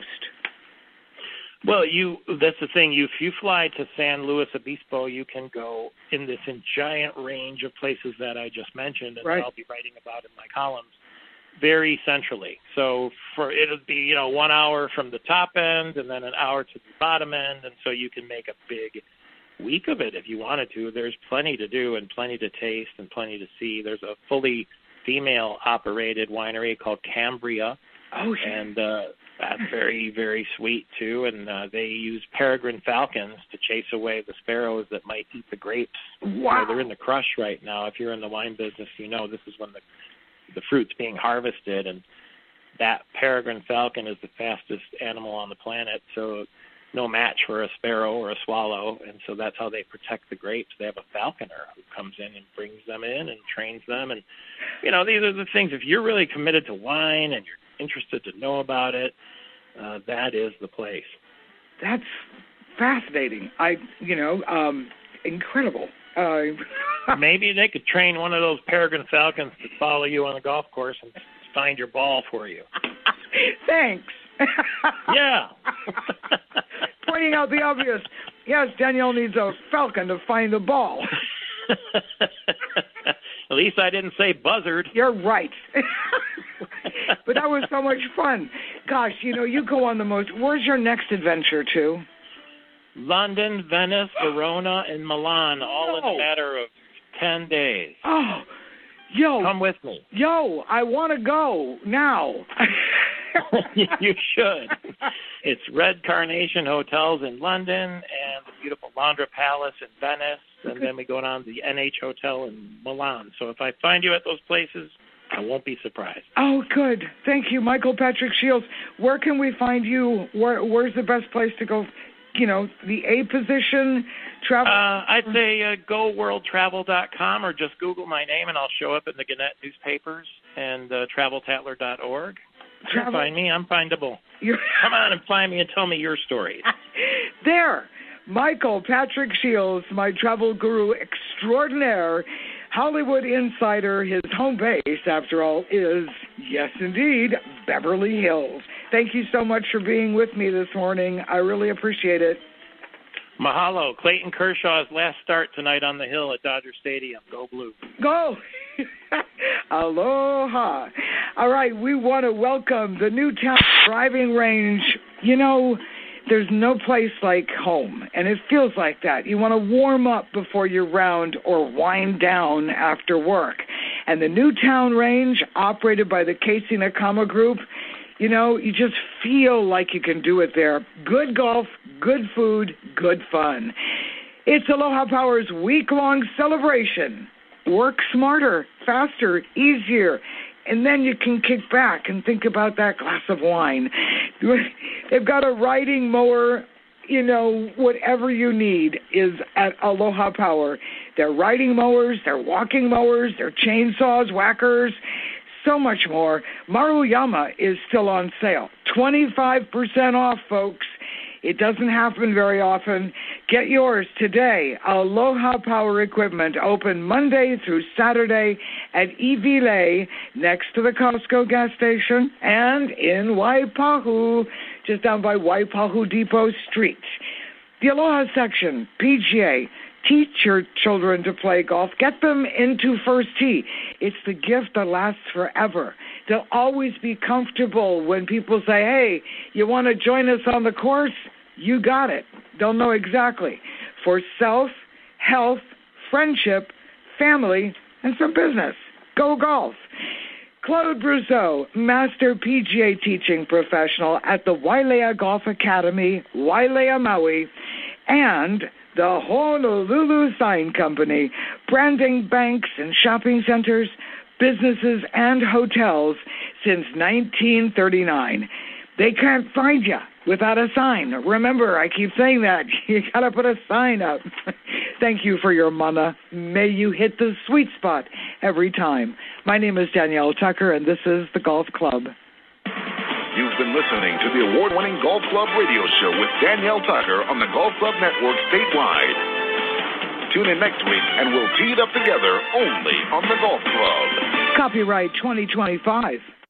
Well, you that's the thing. You, if you fly to San Luis Obispo, you can go in this in giant range of places that I just mentioned, and right. I'll be writing about in my columns, very centrally. So for it'll be, you know, one hour from the top end and then an hour to the bottom end, and so you can make a big week of it if you wanted to. There's plenty to do and plenty to taste and plenty to see. There's a fully female-operated winery called Cambria. Oh, yeah. And uh, that's very, very sweet, too. And uh, they use peregrine falcons to chase away the sparrows that might eat the grapes. Wow. You know, they're in the crush right now. If you're in the wine business, you know this is when the the fruit's being harvested, and that peregrine falcon is the fastest animal on the planet, so no match for a sparrow or a swallow, and so that's how they protect the grapes. They have a falconer who comes in and brings them in and trains them, and, you know, these are the things. If you're really committed to wine and you're interested to know about it, uh, that is the place. That's fascinating. I, you know, um, incredible. Uh, Maybe they could train one of those peregrine falcons to follow you on the golf course and find your ball for you. Thanks. Yeah. Pointing out the obvious. Yes, Danielle needs a falcon to find the ball. At least I didn't say buzzard. You're right. But that was so much fun. Gosh, you know, you go on the most. Where's your next adventure to? London, Venice, Verona, and Milan, all no. in a matter of ten days. Oh, yo. Come with me. Yo, I want to go now. You should. It's Red Carnation Hotels in London and the beautiful Londra Palace in Venice, and then we go down to the N H Hotel in Milan. So if I find you at those places, I won't be surprised. Oh, good. Thank you, Michael Patrick Shields. Where can we find you? Where, where's the best place to go? You know, the A position, travel? Uh, I'd say uh, go world travel dot com or just Google my name and I'll show up in the Gannett newspapers and uh, travel tatler dot org. Travel- Find me. I'm findable. You're- Come on and find me and tell me your stories. There. Michael Patrick Shields, my travel guru extraordinaire, Hollywood insider. His home base, after all, is, yes, indeed, Beverly Hills. Thank you so much for being with me this morning. I really appreciate it. Mahalo. Clayton Kershaw's last start tonight on the Hill at Dodger Stadium. Go Blue. Go. Aloha. All right, we want to welcome the Newtown driving range. You know, there's no place like home, and it feels like that. You want to warm up before your round or wind down after work. And the Newtown range, operated by the Casey Nakama Group, you know, you just feel like you can do it there. Good golf, good food, good fun. It's Aloha Power's week-long celebration. Work smarter, faster, easier, and then you can kick back and think about that glass of wine. They've got a riding mower, you know, whatever you need is at Aloha Power. They're riding mowers, they're walking mowers, they're chainsaws, whackers, so much more. Maruyama is still on sale. twenty-five percent off, folks. It doesn't happen very often. Get yours today. Aloha Power Equipment, open Monday through Saturday at Iwilei, next to the Costco gas station, and in Waipahu, just down by Waipahu Depot Street. The Aloha section, P G A. Teach your children to play golf. Get them into first tee. It's the gift that lasts forever. They'll always be comfortable when people say, hey, you want to join us on the course? You got it. They'll know exactly. For self, health, friendship, family, and for business. Go golf. Claude Brousseau, Master P G A Teaching Professional at the Wailea Golf Academy, Wailea, Maui, and the Honolulu Sign Company, branding banks and shopping centers, businesses, and hotels since nineteen thirty-nine. They can't find you without a sign. Remember, I keep saying that. You got to put a sign up. Thank you for your mana. May you hit the sweet spot every time. My name is Danielle Tucker, and this is The Golf Club. You've been listening to the award-winning Golf Club radio show with Danielle Tucker on the Golf Club Network statewide. Tune in next week, and we'll tee it up together only on the Golf Club. Copyright twenty twenty-five.